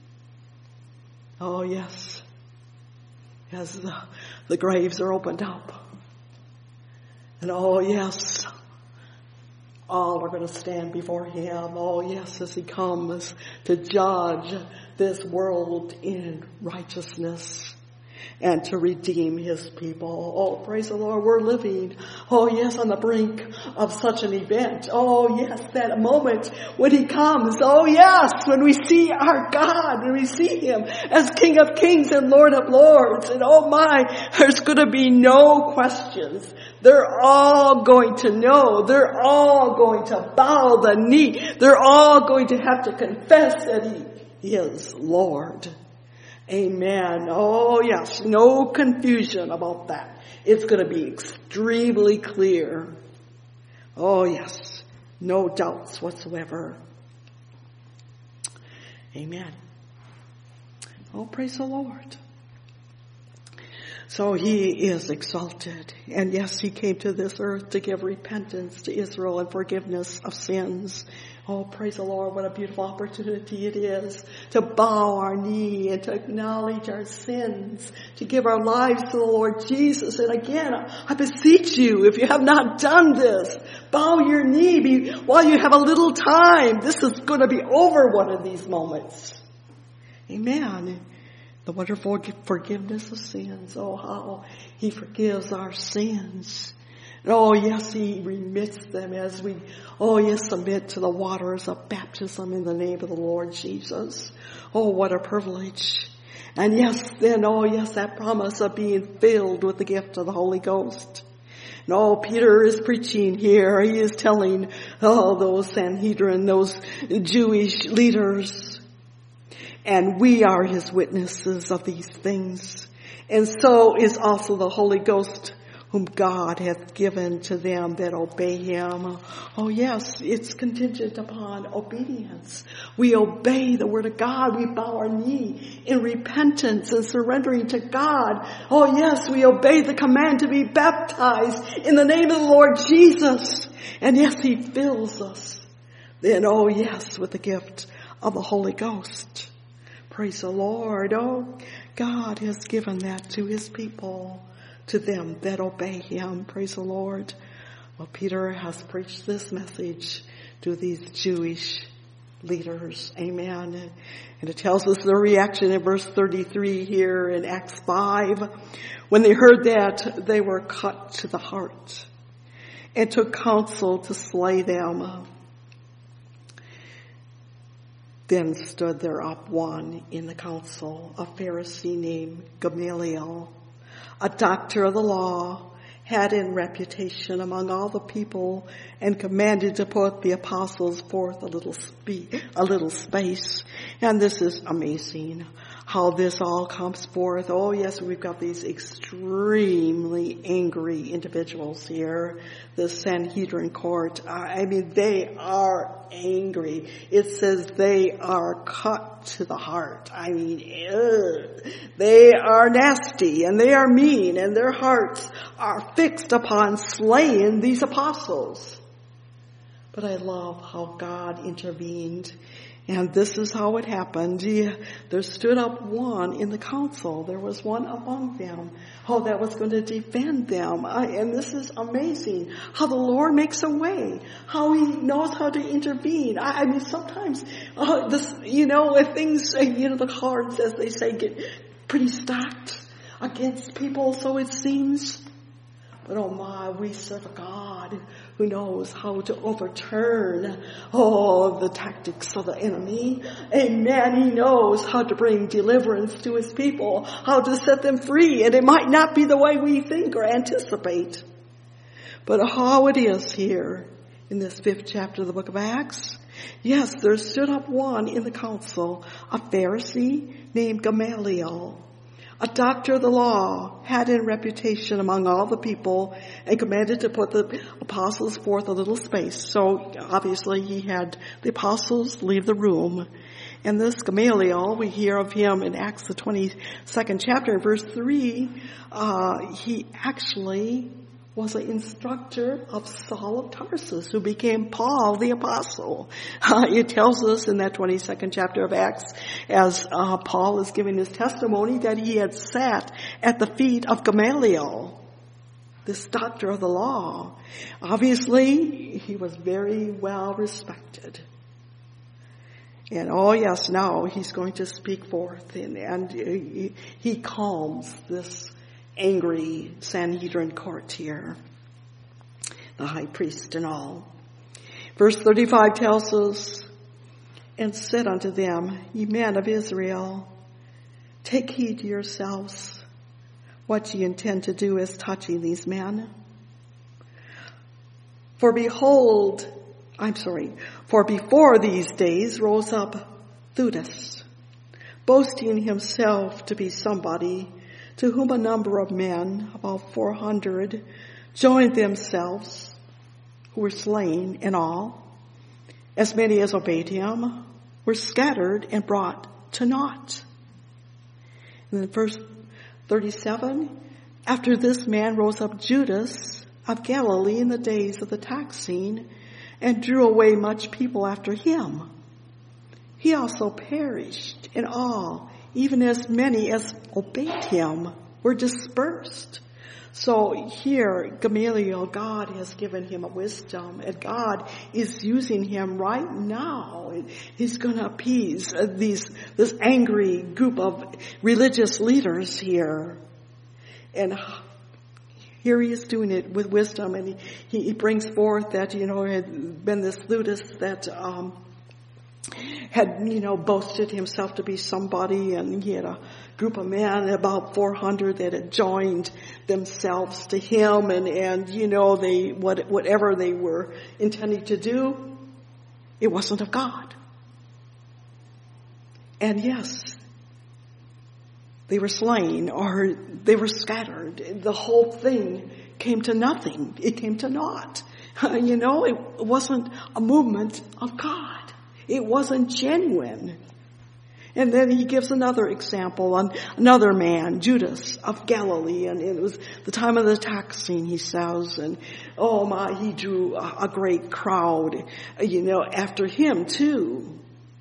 Oh yes. As the, the graves are opened up. And oh yes, all are going to stand before him. Oh yes, as he comes to judge this world in righteousness and to redeem his people. Oh, praise the Lord, we're living, oh yes, on the brink of such an event. Oh yes, that moment when he comes. Oh yes, when we see our God, when we see him as King of Kings and Lord of Lords. And oh my, there's going to be no questions. They're all going to know. They're all going to bow the knee. They're all going to have to confess that he is Lord. Amen. Oh yes, no confusion about that. It's going to be extremely clear. Oh yes, no doubts whatsoever. Amen. Oh, praise the Lord. So he is exalted. And yes, he came to this earth to give repentance to Israel and forgiveness of sins. Oh, praise the Lord. What a beautiful opportunity it is to bow our knee and to acknowledge our sins, to give our lives to the Lord Jesus. And again, I beseech you, if you have not done this, bow your knee while you have a little time. This is going to be over one of these moments. Amen. The wonderful forgiveness of sins. Oh, how he forgives our sins. And oh, yes, he remits them as we, oh, yes, submit to the waters of baptism in the name of the Lord Jesus. Oh, what a privilege. And yes, then, oh, yes, that promise of being filled with the gift of the Holy Ghost. No, Peter is preaching here. He is telling oh, those Sanhedrin, those Jewish leaders. And we are his witnesses of these things. And so is also the Holy Ghost, whom God hath given to them that obey him. Oh yes, it's contingent upon obedience. We obey the word of God. We bow our knee in repentance and surrendering to God. Oh yes, we obey the command to be baptized in the name of the Lord Jesus. And yes, he fills us. Then, oh yes, with the gift of the Holy Ghost. Praise the Lord. Oh, God has given that to his people, to them that obey him. Praise the Lord. Well, Peter has preached this message to these Jewish leaders. Amen. And it tells us their reaction in verse thirty-three here in Acts five. When they heard that, they were cut to the heart and took counsel to slay them. Then stood there up one in the council, a Pharisee named Gamaliel, a doctor of the law, had in reputation among all the people, and commanded to put the apostles forth a little spe- a little space. And this is amazing how this all comes forth. Oh yes, we've got these extremely angry individuals here, the Sanhedrin court. I mean, they are angry. It says they are cut to the heart. I mean, ugh. They are nasty and they are mean, and their hearts are fixed upon slaying these apostles. But I love how God intervened. And this is how it happened. Yeah, there stood up one in the council. There was one among them. Oh, that was going to defend them. I, and this is amazing. How the Lord makes a way. How he knows how to intervene. I, I mean, sometimes, uh, this, you know, if things, you know, the cards, as they say, get pretty stacked against people, so it seems. But oh my, we serve a God who knows how to overturn all of the tactics of the enemy. Amen. He knows how to bring deliverance to his people, how to set them free. And it might not be the way we think or anticipate. But how it is here in this fifth chapter of the book of Acts. Yes, there stood up one in the council, a Pharisee named Gamaliel, a doctor of the law, had in reputation among all the people, and commanded to put the apostles forth a little space. So obviously he had the apostles leave the room. And this Gamaliel, we hear of him in Acts the twenty-second chapter, verse three. Uh, he actually was an instructor of Saul of Tarsus, who became Paul the apostle. Uh, it tells us in that twenty-second chapter of Acts, as uh, Paul is giving his testimony, that he had sat at the feet of Gamaliel, this doctor of the law. Obviously, he was very well respected. And oh yes, now he's going to speak forth, and, and he, he calms this angry Sanhedrin court here, the high priest and all. Verse thirty-five tells us, and said unto them, Ye men of Israel, take heed to yourselves what ye intend to do as touching these men. For behold, I'm sorry, for before these days rose up Theudas, boasting himself to be somebody, to whom a number of men, about four hundred, joined themselves, who were slain in all. As many as obeyed him were scattered and brought to naught. And then verse thirty-seven, after this man rose up Judas of Galilee in the days of the taxing, and drew away much people after him. He also perished in all, even as many as obeyed him were dispersed. So here, Gamaliel, God has given him a wisdom, and God is using him right now. He's going to appease these this angry group of religious leaders here. And here he is doing it with wisdom, and he, he brings forth that, you know, it had been this Theudas that um, had, you know, boasted himself to be somebody, and he had a group of men, about four hundred, that had joined themselves to him, and, and you know, they, what, whatever they were intending to do, it wasn't of God. And yes, they were slain, or they were scattered. The whole thing came to nothing. It came to naught. You know, it wasn't a movement of God. It wasn't genuine. And then he gives another example on another man, Judas of Galilee, and it was the time of the taxing, he says, and oh my, he drew a, a great crowd, you know, after him too.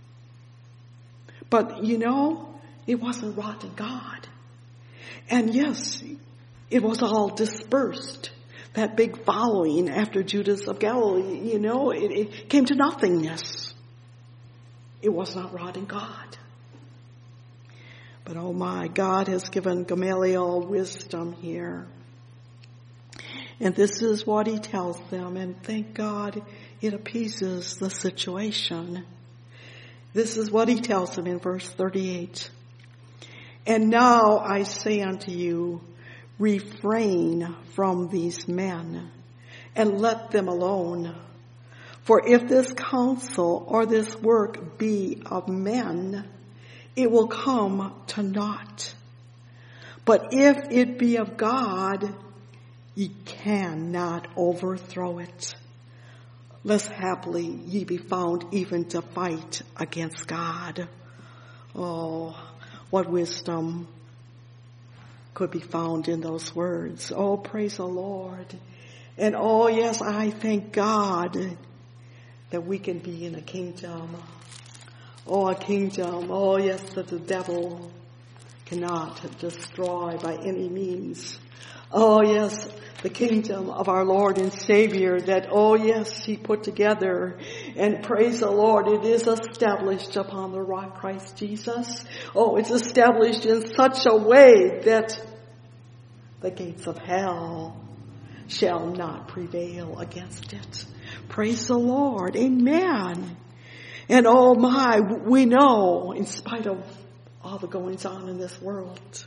But, you know, it wasn't wrought in God. And yes, it was all dispersed. That big following after Judas of Galilee, you know, it, it came to nothingness. It was not wrought in God. But oh my, God has given Gamaliel wisdom here. And this is what he tells them, and thank God it appeases the situation. This is what he tells them in verse thirty-eight. And now I say unto you, refrain from these men, and let them alone. For if this counsel or this work be of men, it will come to naught. But if it be of God, ye cannot overthrow it, lest haply ye be found even to fight against God. Oh, what wisdom could be found in those words. Oh, praise the Lord. And oh, yes, I thank God that we can be in a kingdom. Oh, a kingdom. Oh, yes, that the devil cannot destroy by any means. Oh, yes, the kingdom of our Lord and Savior that, oh, yes, he put together. And praise the Lord, it is established upon the rock Christ Jesus. Oh, it's established in such a way that the gates of hell shall not prevail against it. Praise the Lord. Amen. And oh my, we know, in spite of all the goings on in this world,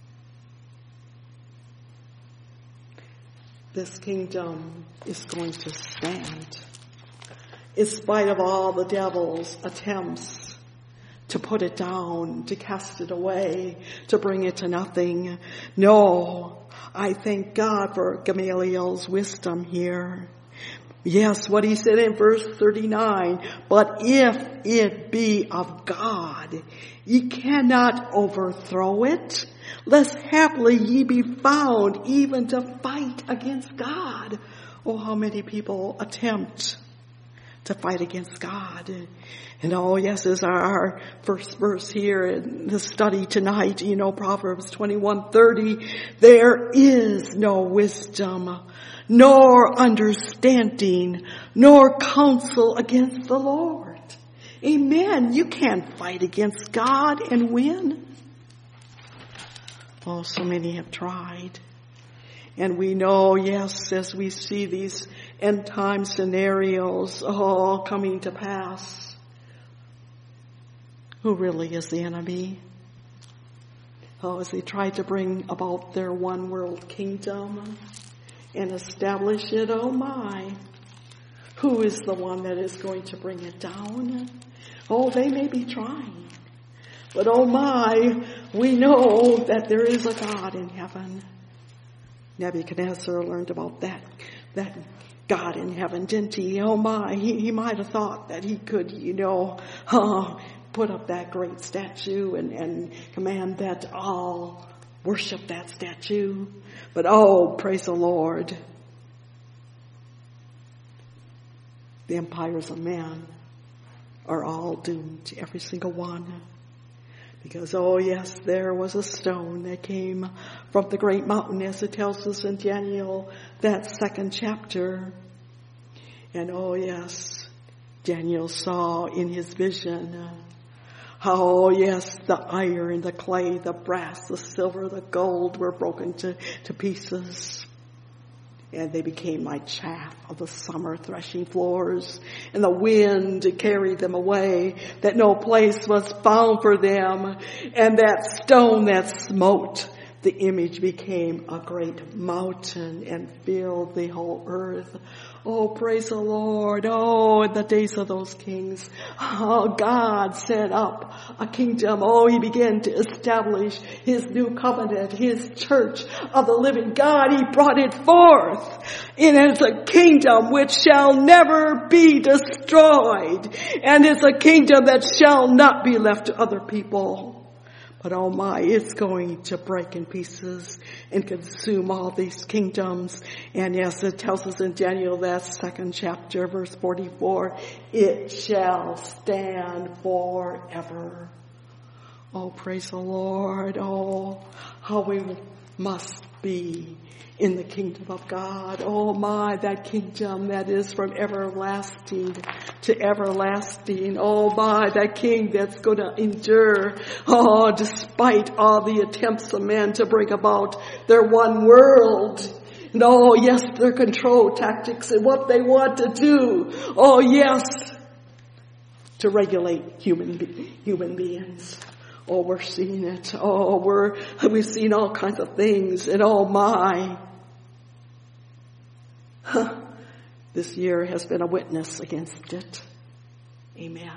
this kingdom is going to stand. In spite of all the devil's attempts to put it down, to cast it away, to bring it to nothing. No, I thank God for Gamaliel's wisdom here. Yes, what he said in verse thirty-nine, but if it be of God, ye cannot overthrow it, lest haply ye be found even to fight against God. Oh, how many people attempt to fight against God. And oh, yes, is our, our first verse here in the study tonight, you know, Proverbs twenty-one thirty, there is no wisdom, nor understanding, nor counsel against the Lord. Amen. You can't fight against God and win. Oh, so many have tried. And we know, yes, as we see these end time scenarios all coming to pass, who really is the enemy? Oh, as they try to bring about their one world kingdom and establish it, oh my, who is the one that is going to bring it down? Oh, they may be trying, but oh my, we know that there is a God in heaven. Nebuchadnezzar learned about that, that God in heaven, didn't he? Oh my, he, he might have thought that he could, you know, uh, put up that great statue and, and command that all worship that statue. But oh, praise the Lord, the empires of man are all doomed, every single one. Because, oh yes, there was a stone that came from the great mountain, as it tells us in Daniel, that second chapter. And oh yes, Daniel saw in his vision how, oh yes, the iron, the clay, the brass, the silver, the gold were broken to, to pieces. And they became like chaff of the summer threshing floors, and the wind carried them away, that no place was found for them. And that stone that smote the image became a great mountain and filled the whole earth. Oh, praise the Lord. Oh, in the days of those kings, oh, God set up a kingdom. Oh, he began to establish his new covenant, his church of the living God. He brought it forth. It is a kingdom which shall never be destroyed. And it's a kingdom that shall not be left to other people. But oh my, it's going to break in pieces and consume all these kingdoms. And yes, it tells us in Daniel, that second chapter, verse forty-four, it shall stand forever. Oh, praise the Lord. Oh, how we must be in the kingdom of God. Oh my, that kingdom that is from everlasting to everlasting. Oh my, that king that's going to endure, oh, despite all the attempts of men to bring about their one world. And oh yes, their control tactics and what they want to do. Oh yes, to regulate human, human beings. Oh, we're seeing it. Oh, we're, we've seen all kinds of things. And oh my, huh, this year has been a witness against it. Amen.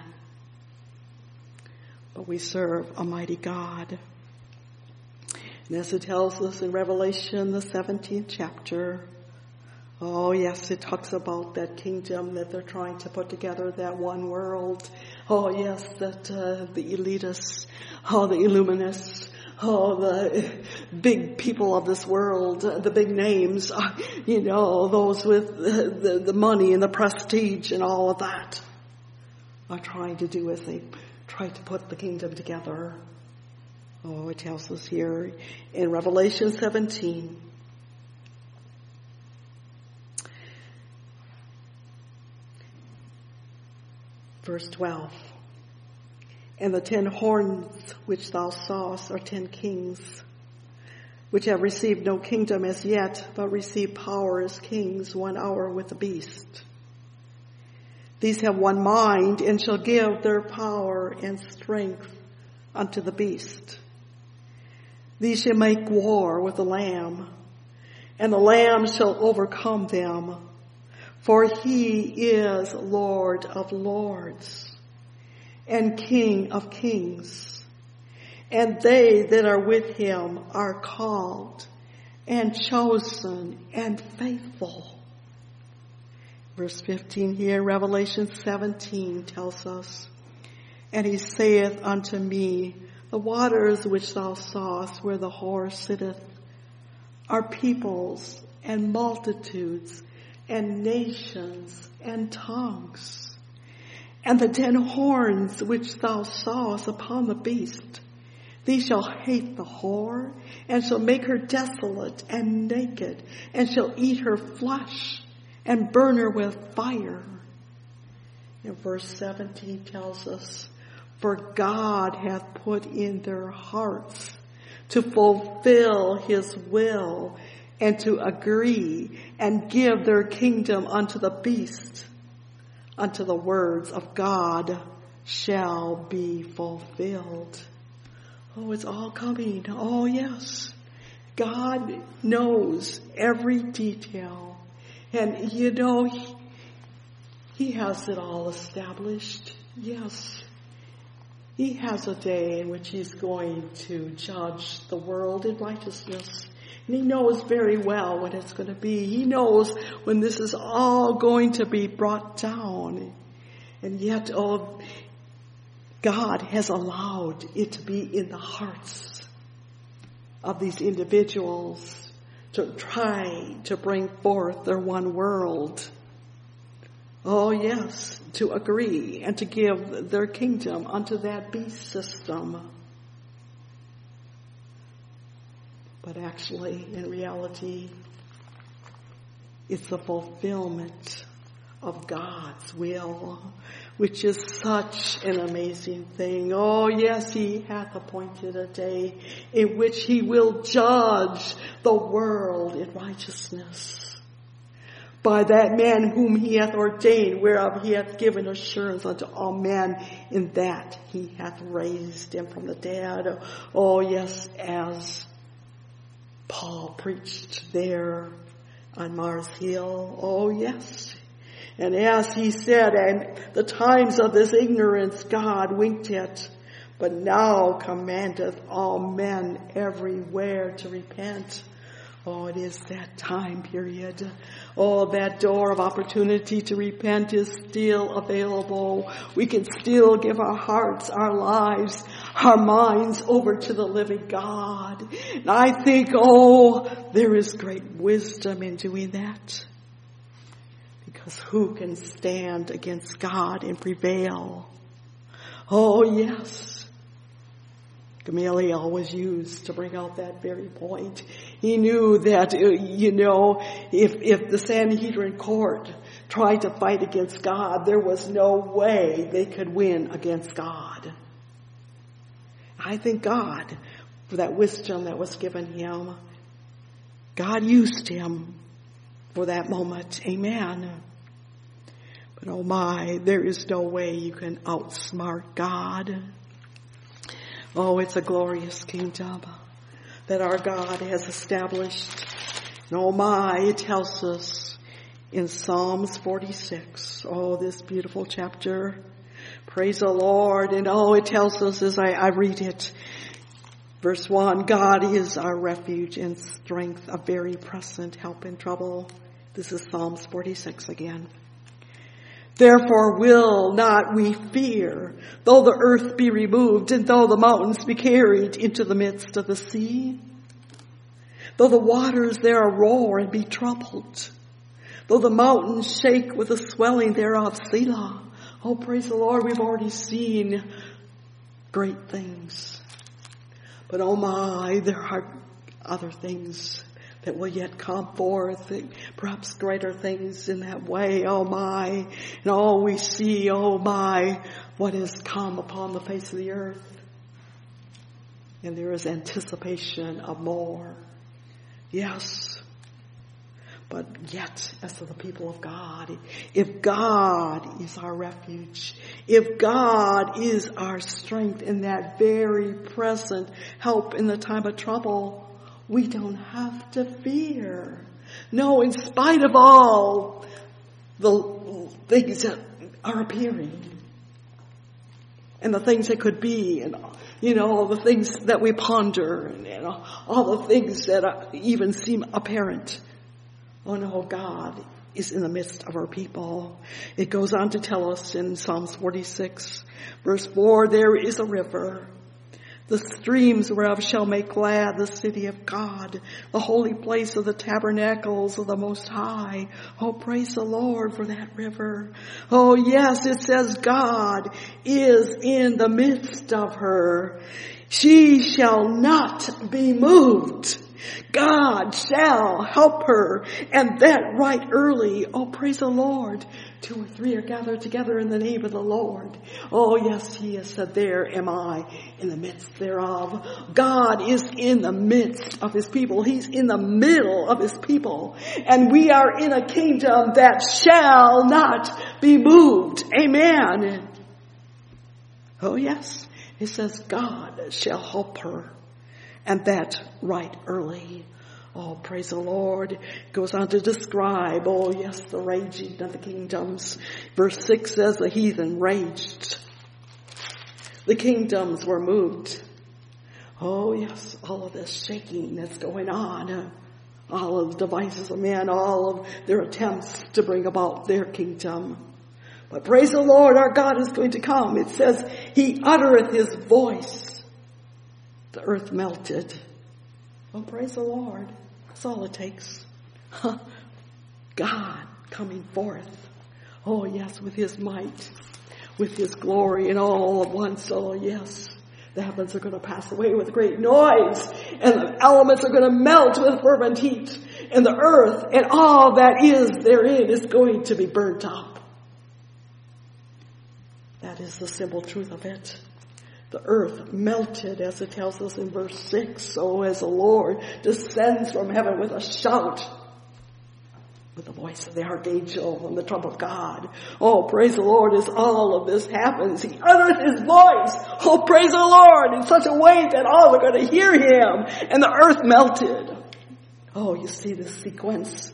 But we serve a mighty God. And as it tells us in Revelation, the seventeenth chapter, oh yes, it talks about that kingdom that they're trying to put together, that one world. Oh yes, that uh, the elitists, oh the illuminists, oh the big people of this world, the big names, uh, you know, those with the, the, the money and the prestige and all of that, are trying to do as they try to put the kingdom together. Oh, it tells us here in Revelation seventeen. Verse twelve, and the ten horns which thou sawest are ten kings, which have received no kingdom as yet, but receive power as kings one hour with the beast. These have one mind, and shall give their power and strength unto the beast. These shall make war with the Lamb, and the Lamb shall overcome them. For he is Lord of lords and King of kings. And they that are with him are called and chosen and faithful. Verse fifteen here, Revelation seventeen tells us, and he saith unto me, the waters which thou sawest where the whore sitteth are peoples and multitudes and nations and tongues. And the ten horns which thou sawest upon the beast, these shall hate the whore, and shall make her desolate and naked, and shall eat her flesh, and burn her with fire. And verse seventeen tells us, for God hath put in their hearts to fulfill his will, and to agree and give their kingdom unto the beast, unto the words of God shall be fulfilled. Oh, it's all coming. Oh, yes. God knows every detail. And, you know, he, he has it all established. Yes. He has a day in which he's going to judge the world in righteousness. And he knows very well when it's going to be. He knows when this is all going to be brought down. And yet, oh, God has allowed it to be in the hearts of these individuals to try to bring forth their one world. Oh, yes, to agree and to give their kingdom unto that beast system. But actually, in reality, it's the fulfillment of God's will, which is such an amazing thing. Oh, yes, he hath appointed a day in which he will judge the world in righteousness. by that man whom he hath ordained, whereof he hath given assurance unto all men, in that he hath raised him from the dead. Oh yes, as Paul preached there on Mars Hill. Oh yes. And as he said, and the times of this ignorance God winked at, but now commandeth all men everywhere to repent. Oh, it is that time period. Oh, that door of opportunity to repent is still available. We can still give our hearts, our lives, our minds over to the living God. And I think, oh, there is great wisdom in doing that. Because who can stand against God and prevail? Oh, yes. Gamaliel was used to bring out that very point. He knew that, you know, if, if the Sanhedrin court tried to fight against God, there was no way they could win against God. I thank God for that wisdom that was given him. God used him for that moment. Amen. But oh my, there is no way you can outsmart God. Oh, it's a glorious kingdom that our God has established. And oh my, it tells us in Psalms forty-six. Oh, this beautiful chapter. Praise the Lord. And oh, it tells us as I, I read it. Verse one, God is our refuge and strength, a very present help in trouble. This is Psalms forty-six again. Therefore will not we fear, though the earth be removed, and though the mountains be carried into the midst of the sea. Though the waters there roar and be troubled, though the mountains shake with the swelling thereof, Selah. Oh, praise the Lord, we've already seen great things. But oh my, there are other things that will yet come forth, perhaps greater things in that way. Oh my, and all we see, oh my, what has come upon the face of the earth. And there is anticipation of more. Yes. But yet, as to the people of God, if God is our refuge, if God is our strength in that very present help in the time of trouble, we don't have to fear. No, in spite of all the things that are appearing and the things that could be, and you know, all the things that we ponder, and you know, all the things that are, even seem apparent. Oh no, God is in the midst of our people. It goes on to tell us in Psalms forty-six, verse four, there is a river, the streams whereof shall make glad the city of God, the holy place of the tabernacles of the Most High. Oh, praise the Lord for that river. Oh, yes, it says God is in the midst of her. She shall not be moved. God shall help her, and that right early. Oh, praise the Lord. Two or three are gathered together in the name of the Lord. Oh, yes, he has said, there am I in the midst thereof. God is in the midst of his people. He's in the middle of his people. And we are in a kingdom that shall not be moved. Amen. Oh, yes. It says God shall help her, and that right early. Oh, praise the Lord. It goes on to describe, oh yes, the raging of the kingdoms. Verse six says the heathen raged. The kingdoms were moved. Oh yes, all of this shaking that's going on. All of the devices of man, all of their attempts to bring about their kingdom. But praise the Lord, our God is going to come. It says, he uttereth his voice. The earth melted. Oh, praise the Lord. That's all it takes. God coming forth. Oh, yes, with his might, with his glory, and all at once. Oh, yes, the heavens are going to pass away with a great noise, and the elements are going to melt with fervent heat, and the earth and all that is therein is going to be burnt up. That is the simple truth of it. The earth melted, as it tells us in verse six. So as the Lord descends from heaven with a shout, with the voice of the archangel and the trump of God. Oh, praise the Lord, as all of this happens, he uttered his voice. Oh, praise the Lord, in such a way that all are going to hear him. And the earth melted. Oh, you see this sequence.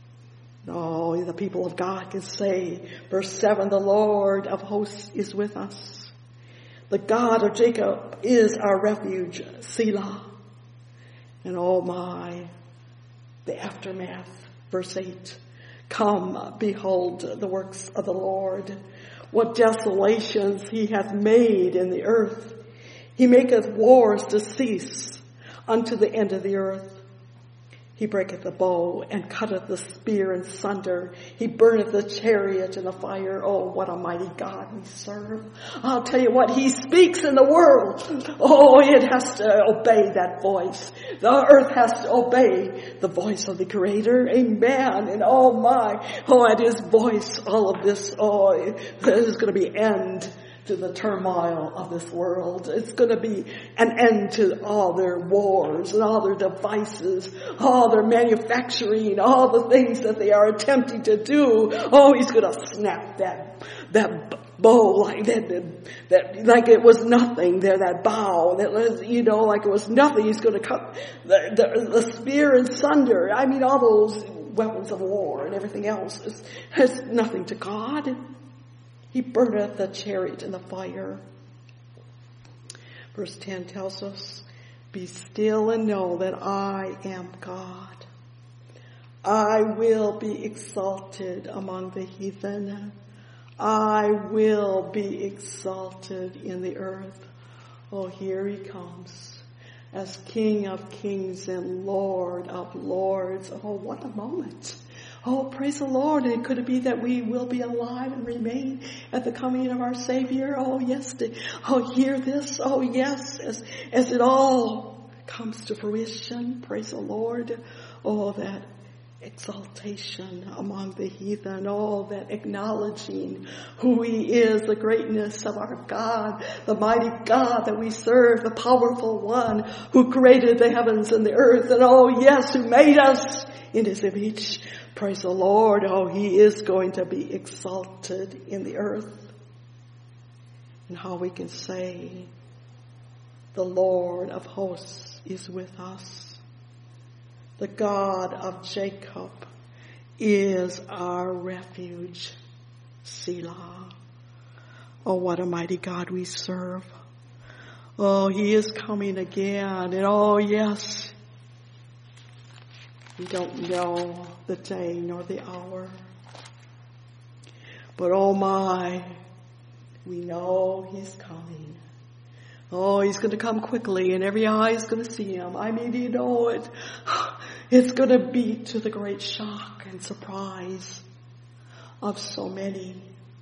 Oh, the people of God can say, verse seven, the Lord of hosts is with us. The God of Jacob is our refuge, Selah. And oh my, the aftermath, verse eight. Come, behold the works of the Lord. What desolations he hath made in the earth. He maketh wars to cease unto the end of the earth. He breaketh the bow and cutteth the spear in sunder. He burneth the chariot in the fire. Oh, what a mighty God we serve. I'll tell you what, he speaks in the world. Oh, it has to obey that voice. The earth has to obey the voice of the Creator. Amen. And oh my, oh, at his voice, all of this, oh, there's going to be end to the turmoil of this world. It's going to be an end to all their wars and all their devices, all their manufacturing, all the things that they are attempting to do. Oh, he's going to snap that that bow like that, that like it was nothing. There, that bow that was, you know, like it was nothing. He's going to cut the, the, the spear in sunder. I mean, all those weapons of war and everything else is, is nothing to God. He burneth the chariot in the fire. Verse ten tells us, be still and know that I am God. I will be exalted among the heathen. I will be exalted in the earth. Oh, here he comes as King of kings and Lord of lords. Oh, what a moment. Oh, praise the Lord. And could it be that we will be alive and remain at the coming of our Savior? Oh, yes. Oh, hear this. Oh, yes. As, as it all comes to fruition. Praise the Lord. Oh, that exaltation among the heathen. Oh, that acknowledging who he is, the greatness of our God, the mighty God that we serve, the powerful one who created the heavens and the earth. And oh, yes, who made us in his image. Praise the Lord. Oh, he is going to be exalted in the earth. And how we can say, the Lord of hosts is with us. The God of Jacob is our refuge. Selah. Oh, what a mighty God we serve. Oh, he is coming again. And oh, yes, we don't know the day nor the hour. But oh my, we know he's coming. Oh, he's going to come quickly and every eye is going to see him. I mean, you know, it, it's going to be to the great shock and surprise of so many.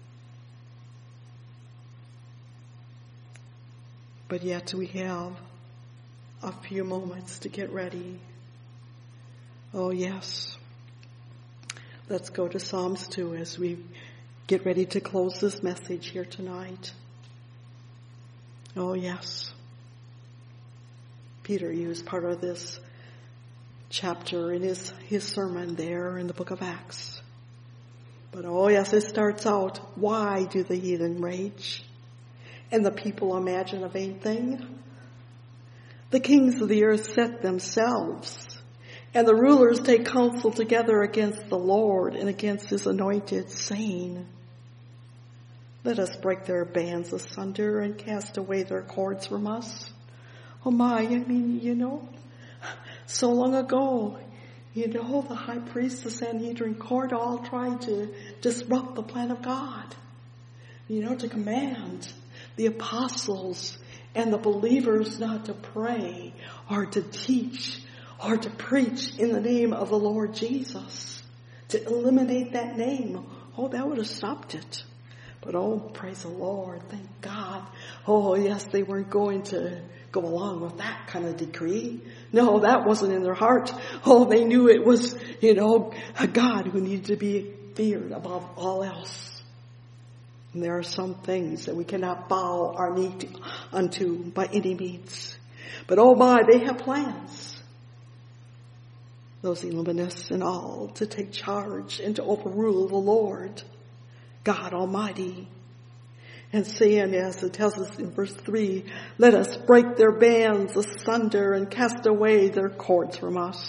But yet we have a few moments to get ready. Oh, yes. Let's go to Psalms two as we get ready to close this message here tonight. Oh, yes. Peter used part of this chapter in his, his sermon there in the book of Acts. But oh, yes, it starts out, why do the heathen rage and the people imagine a vain thing? The kings of the earth set themselves, and the rulers take counsel together against the Lord and against his anointed, saying, let us break their bands asunder and cast away their cords from us. Oh my, I mean, you know, so long ago, you know, the high priest, the Sanhedrin court, all tried to disrupt the plan of God. You know, to command the apostles and the believers not to pray or to teach or to preach in the name of the Lord Jesus, to eliminate that name. Oh, that would have stopped it. But oh, praise the Lord, thank God. Oh, yes, they weren't going to go along with that kind of decree. No, that wasn't in their heart. Oh, they knew it was, you know, a God who needed to be feared above all else. And there are some things that we cannot bow our knee to, unto by any means. But oh my, they have plans. those Illuminists and all, to take charge and to overrule the Lord, God Almighty. And saying, as it tells us in verse three, let us break their bands asunder and cast away their cords from us.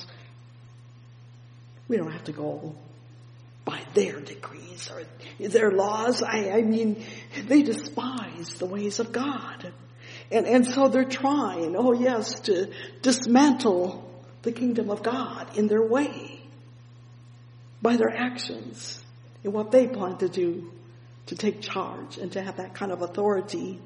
We don't have to go by their decrees or their laws. I, I mean, they despise the ways of God. And, and so they're trying, oh yes, to dismantle the kingdom of God in their way by their actions and what they plan to do to take charge and to have that kind of authority.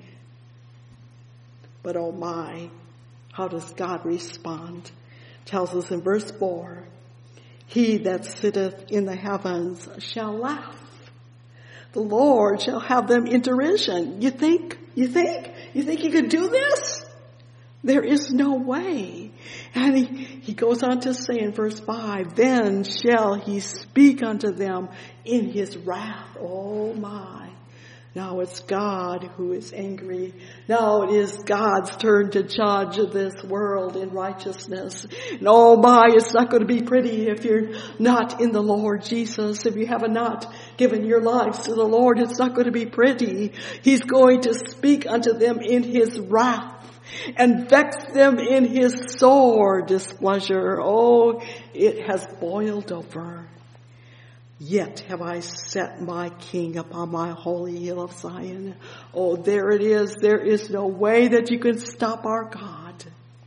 But oh my, how does God respond? It tells us in verse four, he that sitteth in the heavens shall laugh. The Lord shall have them in derision. You think, you think, you think you could do this? There is no way. And he, he goes on to say in verse five, then shall he speak unto them in his wrath. Oh my. Now it's God who is angry. Now it is God's turn to judge this world in righteousness. And oh my, it's not going to be pretty if you're not in the Lord Jesus. If you have not given your lives to the Lord, it's not going to be pretty. He's going to speak unto them in his wrath and vex them in his sore displeasure. Oh, it has boiled over. Yet have I set my king upon my holy hill of Zion. Oh, there it is. There is no way that you can stop our God.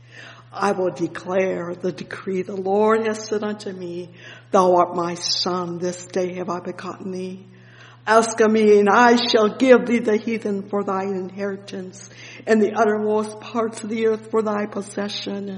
I will declare the decree the Lord has said unto me, thou art my son, this day have I begotten thee. Ask of me, and I shall give thee the heathen for thine inheritance, and the uttermost parts of the earth for thy possession.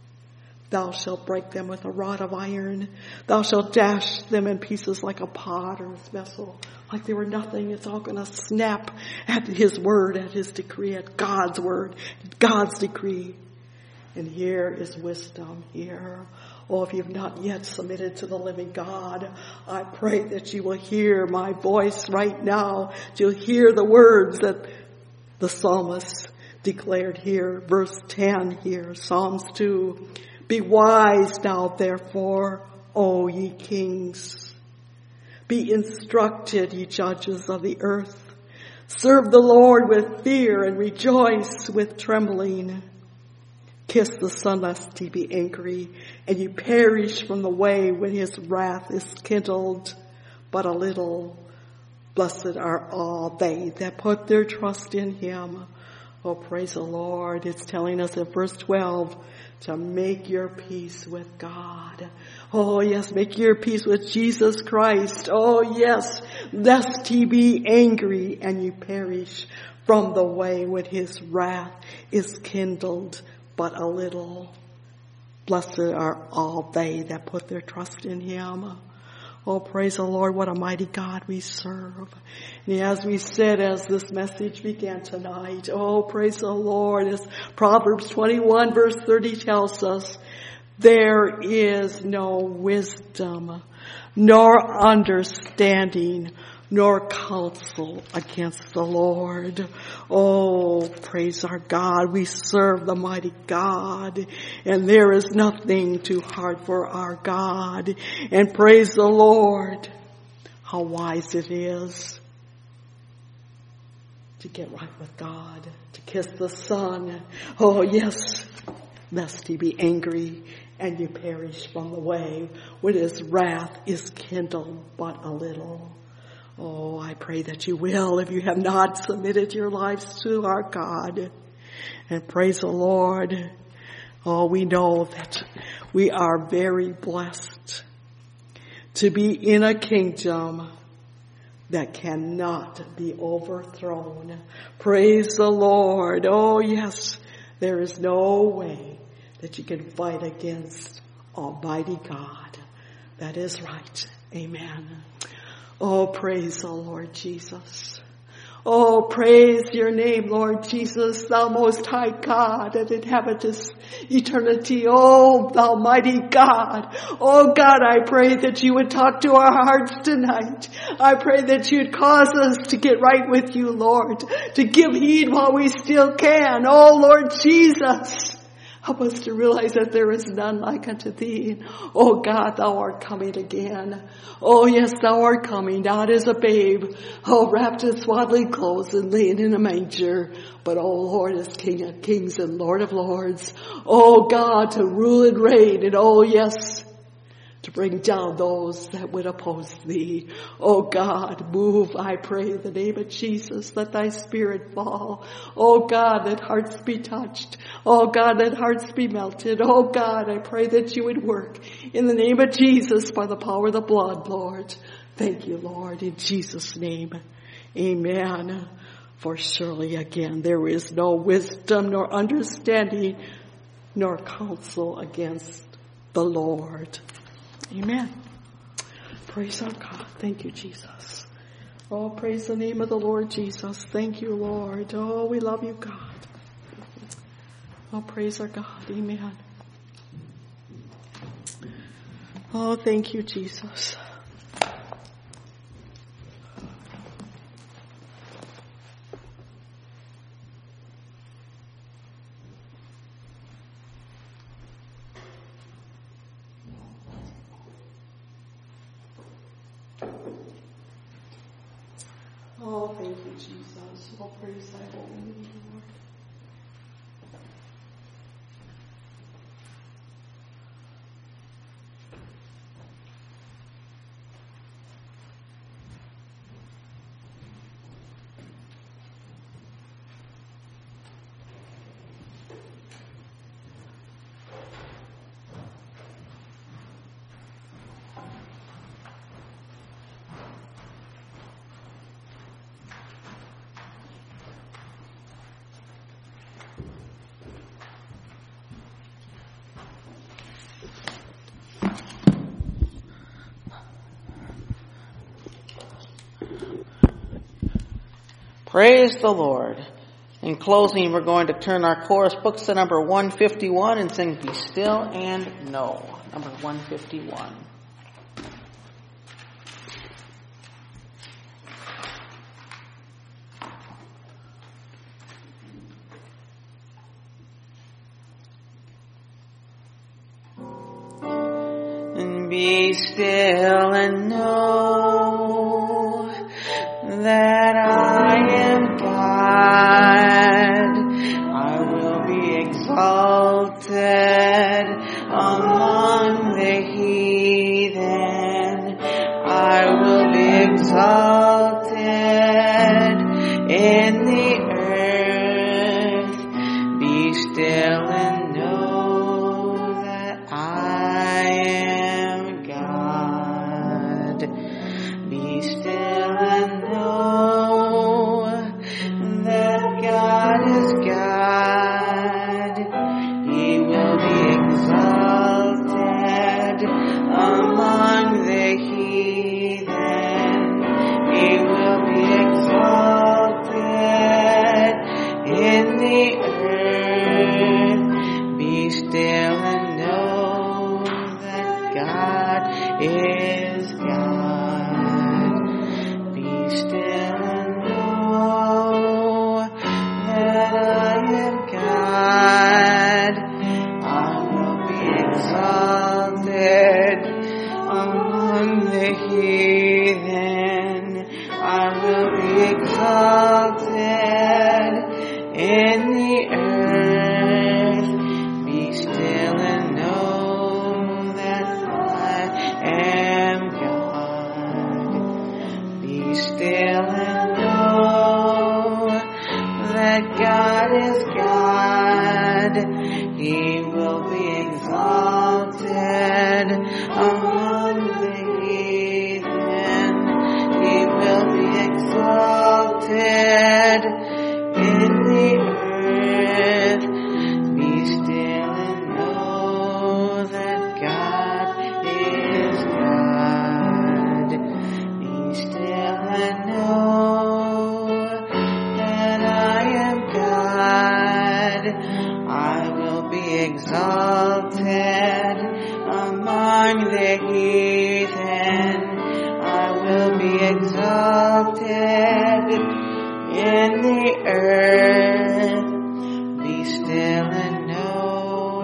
Thou shalt break them with a rod of iron. Thou shalt dash them in pieces like a pot or a vessel, like they were nothing. It's all going to snap at his word, at his decree, at God's word, God's decree. And here is wisdom here. Oh, if you've not yet submitted to the living God, I pray that you will hear my voice right now. You'll hear the words that the psalmist declared here. Verse ten here, Psalms two. Be wise now, therefore, O ye kings. Be instructed, ye judges of the earth. Serve the Lord with fear and rejoice with trembling. Kiss the Son lest he be angry, and you perish from the way when his wrath is kindled but a little. Blessed are all they that put their trust in him. Oh, praise the Lord. It's telling us in verse twelve to make your peace with God. Oh, yes, make your peace with Jesus Christ. Oh, yes, lest he be angry and you perish from the way when his wrath is kindled but a little. Blessed are all they that put their trust in him. Oh, praise the Lord, what a mighty God we serve. And as we said, as this message began tonight, oh, praise the Lord, as Proverbs twenty-one verse thirty tells us, there is no wisdom, nor understanding, nor counsel against the Lord. Oh, praise our God. We serve the mighty God, and there is nothing too hard for our God. And praise the Lord, how wise it is to get right with God, to kiss the Son. Oh, yes, lest he be angry and you perish from the way when his wrath is kindled but a little. Oh, I pray that you will if you have not submitted your lives to our God. And praise the Lord. Oh, we know that we are very blessed to be in a kingdom that cannot be overthrown. Praise the Lord. Oh, yes, there is no way that you can fight against Almighty God. That is right. Amen. Oh, praise the Lord Jesus. Oh, praise your name, Lord Jesus, thou most high God that inhabitest eternity. Oh, thou mighty God. Oh, God, I pray that you would talk to our hearts tonight. I pray that you'd cause us to get right with you, Lord, to give heed while we still can. Oh, Lord Jesus, Help us to realize that there is none like unto thee. Oh God, thou art coming again. Oh yes, thou art coming, not as a babe, oh wrapped in swaddling clothes and laying in a manger, but oh Lord, as King of kings and Lord of lords. Oh God, to rule and reign, and oh yes, to bring down those that would oppose thee. Oh God, move, I pray, in the name of Jesus. Let thy spirit fall. Oh God, let hearts be touched. Oh God, let hearts be melted. Oh God, I pray that you would work in the name of Jesus by the power of the blood, Lord. Thank you, Lord, in Jesus' name. Amen. For surely again, there is no wisdom nor understanding nor counsel against the Lord. Amen. Praise our God. Thank you, Jesus. Oh, praise the name of the Lord Jesus. Thank you, Lord. Oh, we love you, God. Oh, praise our God. Amen. Oh, thank you, Jesus. Oh, thank you, Jesus. Oh, praise thy holy name, Lord. Praise the Lord. In closing, we're going to turn our chorus books to number one fifty-one and sing Be Still and Know. Number one fifty-one. And be still and know that I am God. I will be exalted among the heathen. I will be exalted in the earth. Be still and know that I am God. Be still and know that God is God. He will be exalted among the heathen. He will be exalted in the earth. Be still and know that God is God. Be still and know that I am God. I will be exalted among the heathen. I will be exalted in the earth. Be still and know that I am God. Be still and know that God is God. He will be exalted among the heathen. He will be exalted in the earth. Be still and know that God is God. Be still and know that I am God. I will be exalted among the heathen. I will be exalted in the earth. Be still and know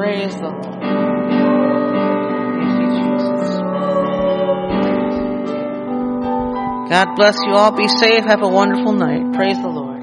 Praise the Lord. Thank you, Jesus. God bless you all. Be safe. Have a wonderful night. Praise the Lord.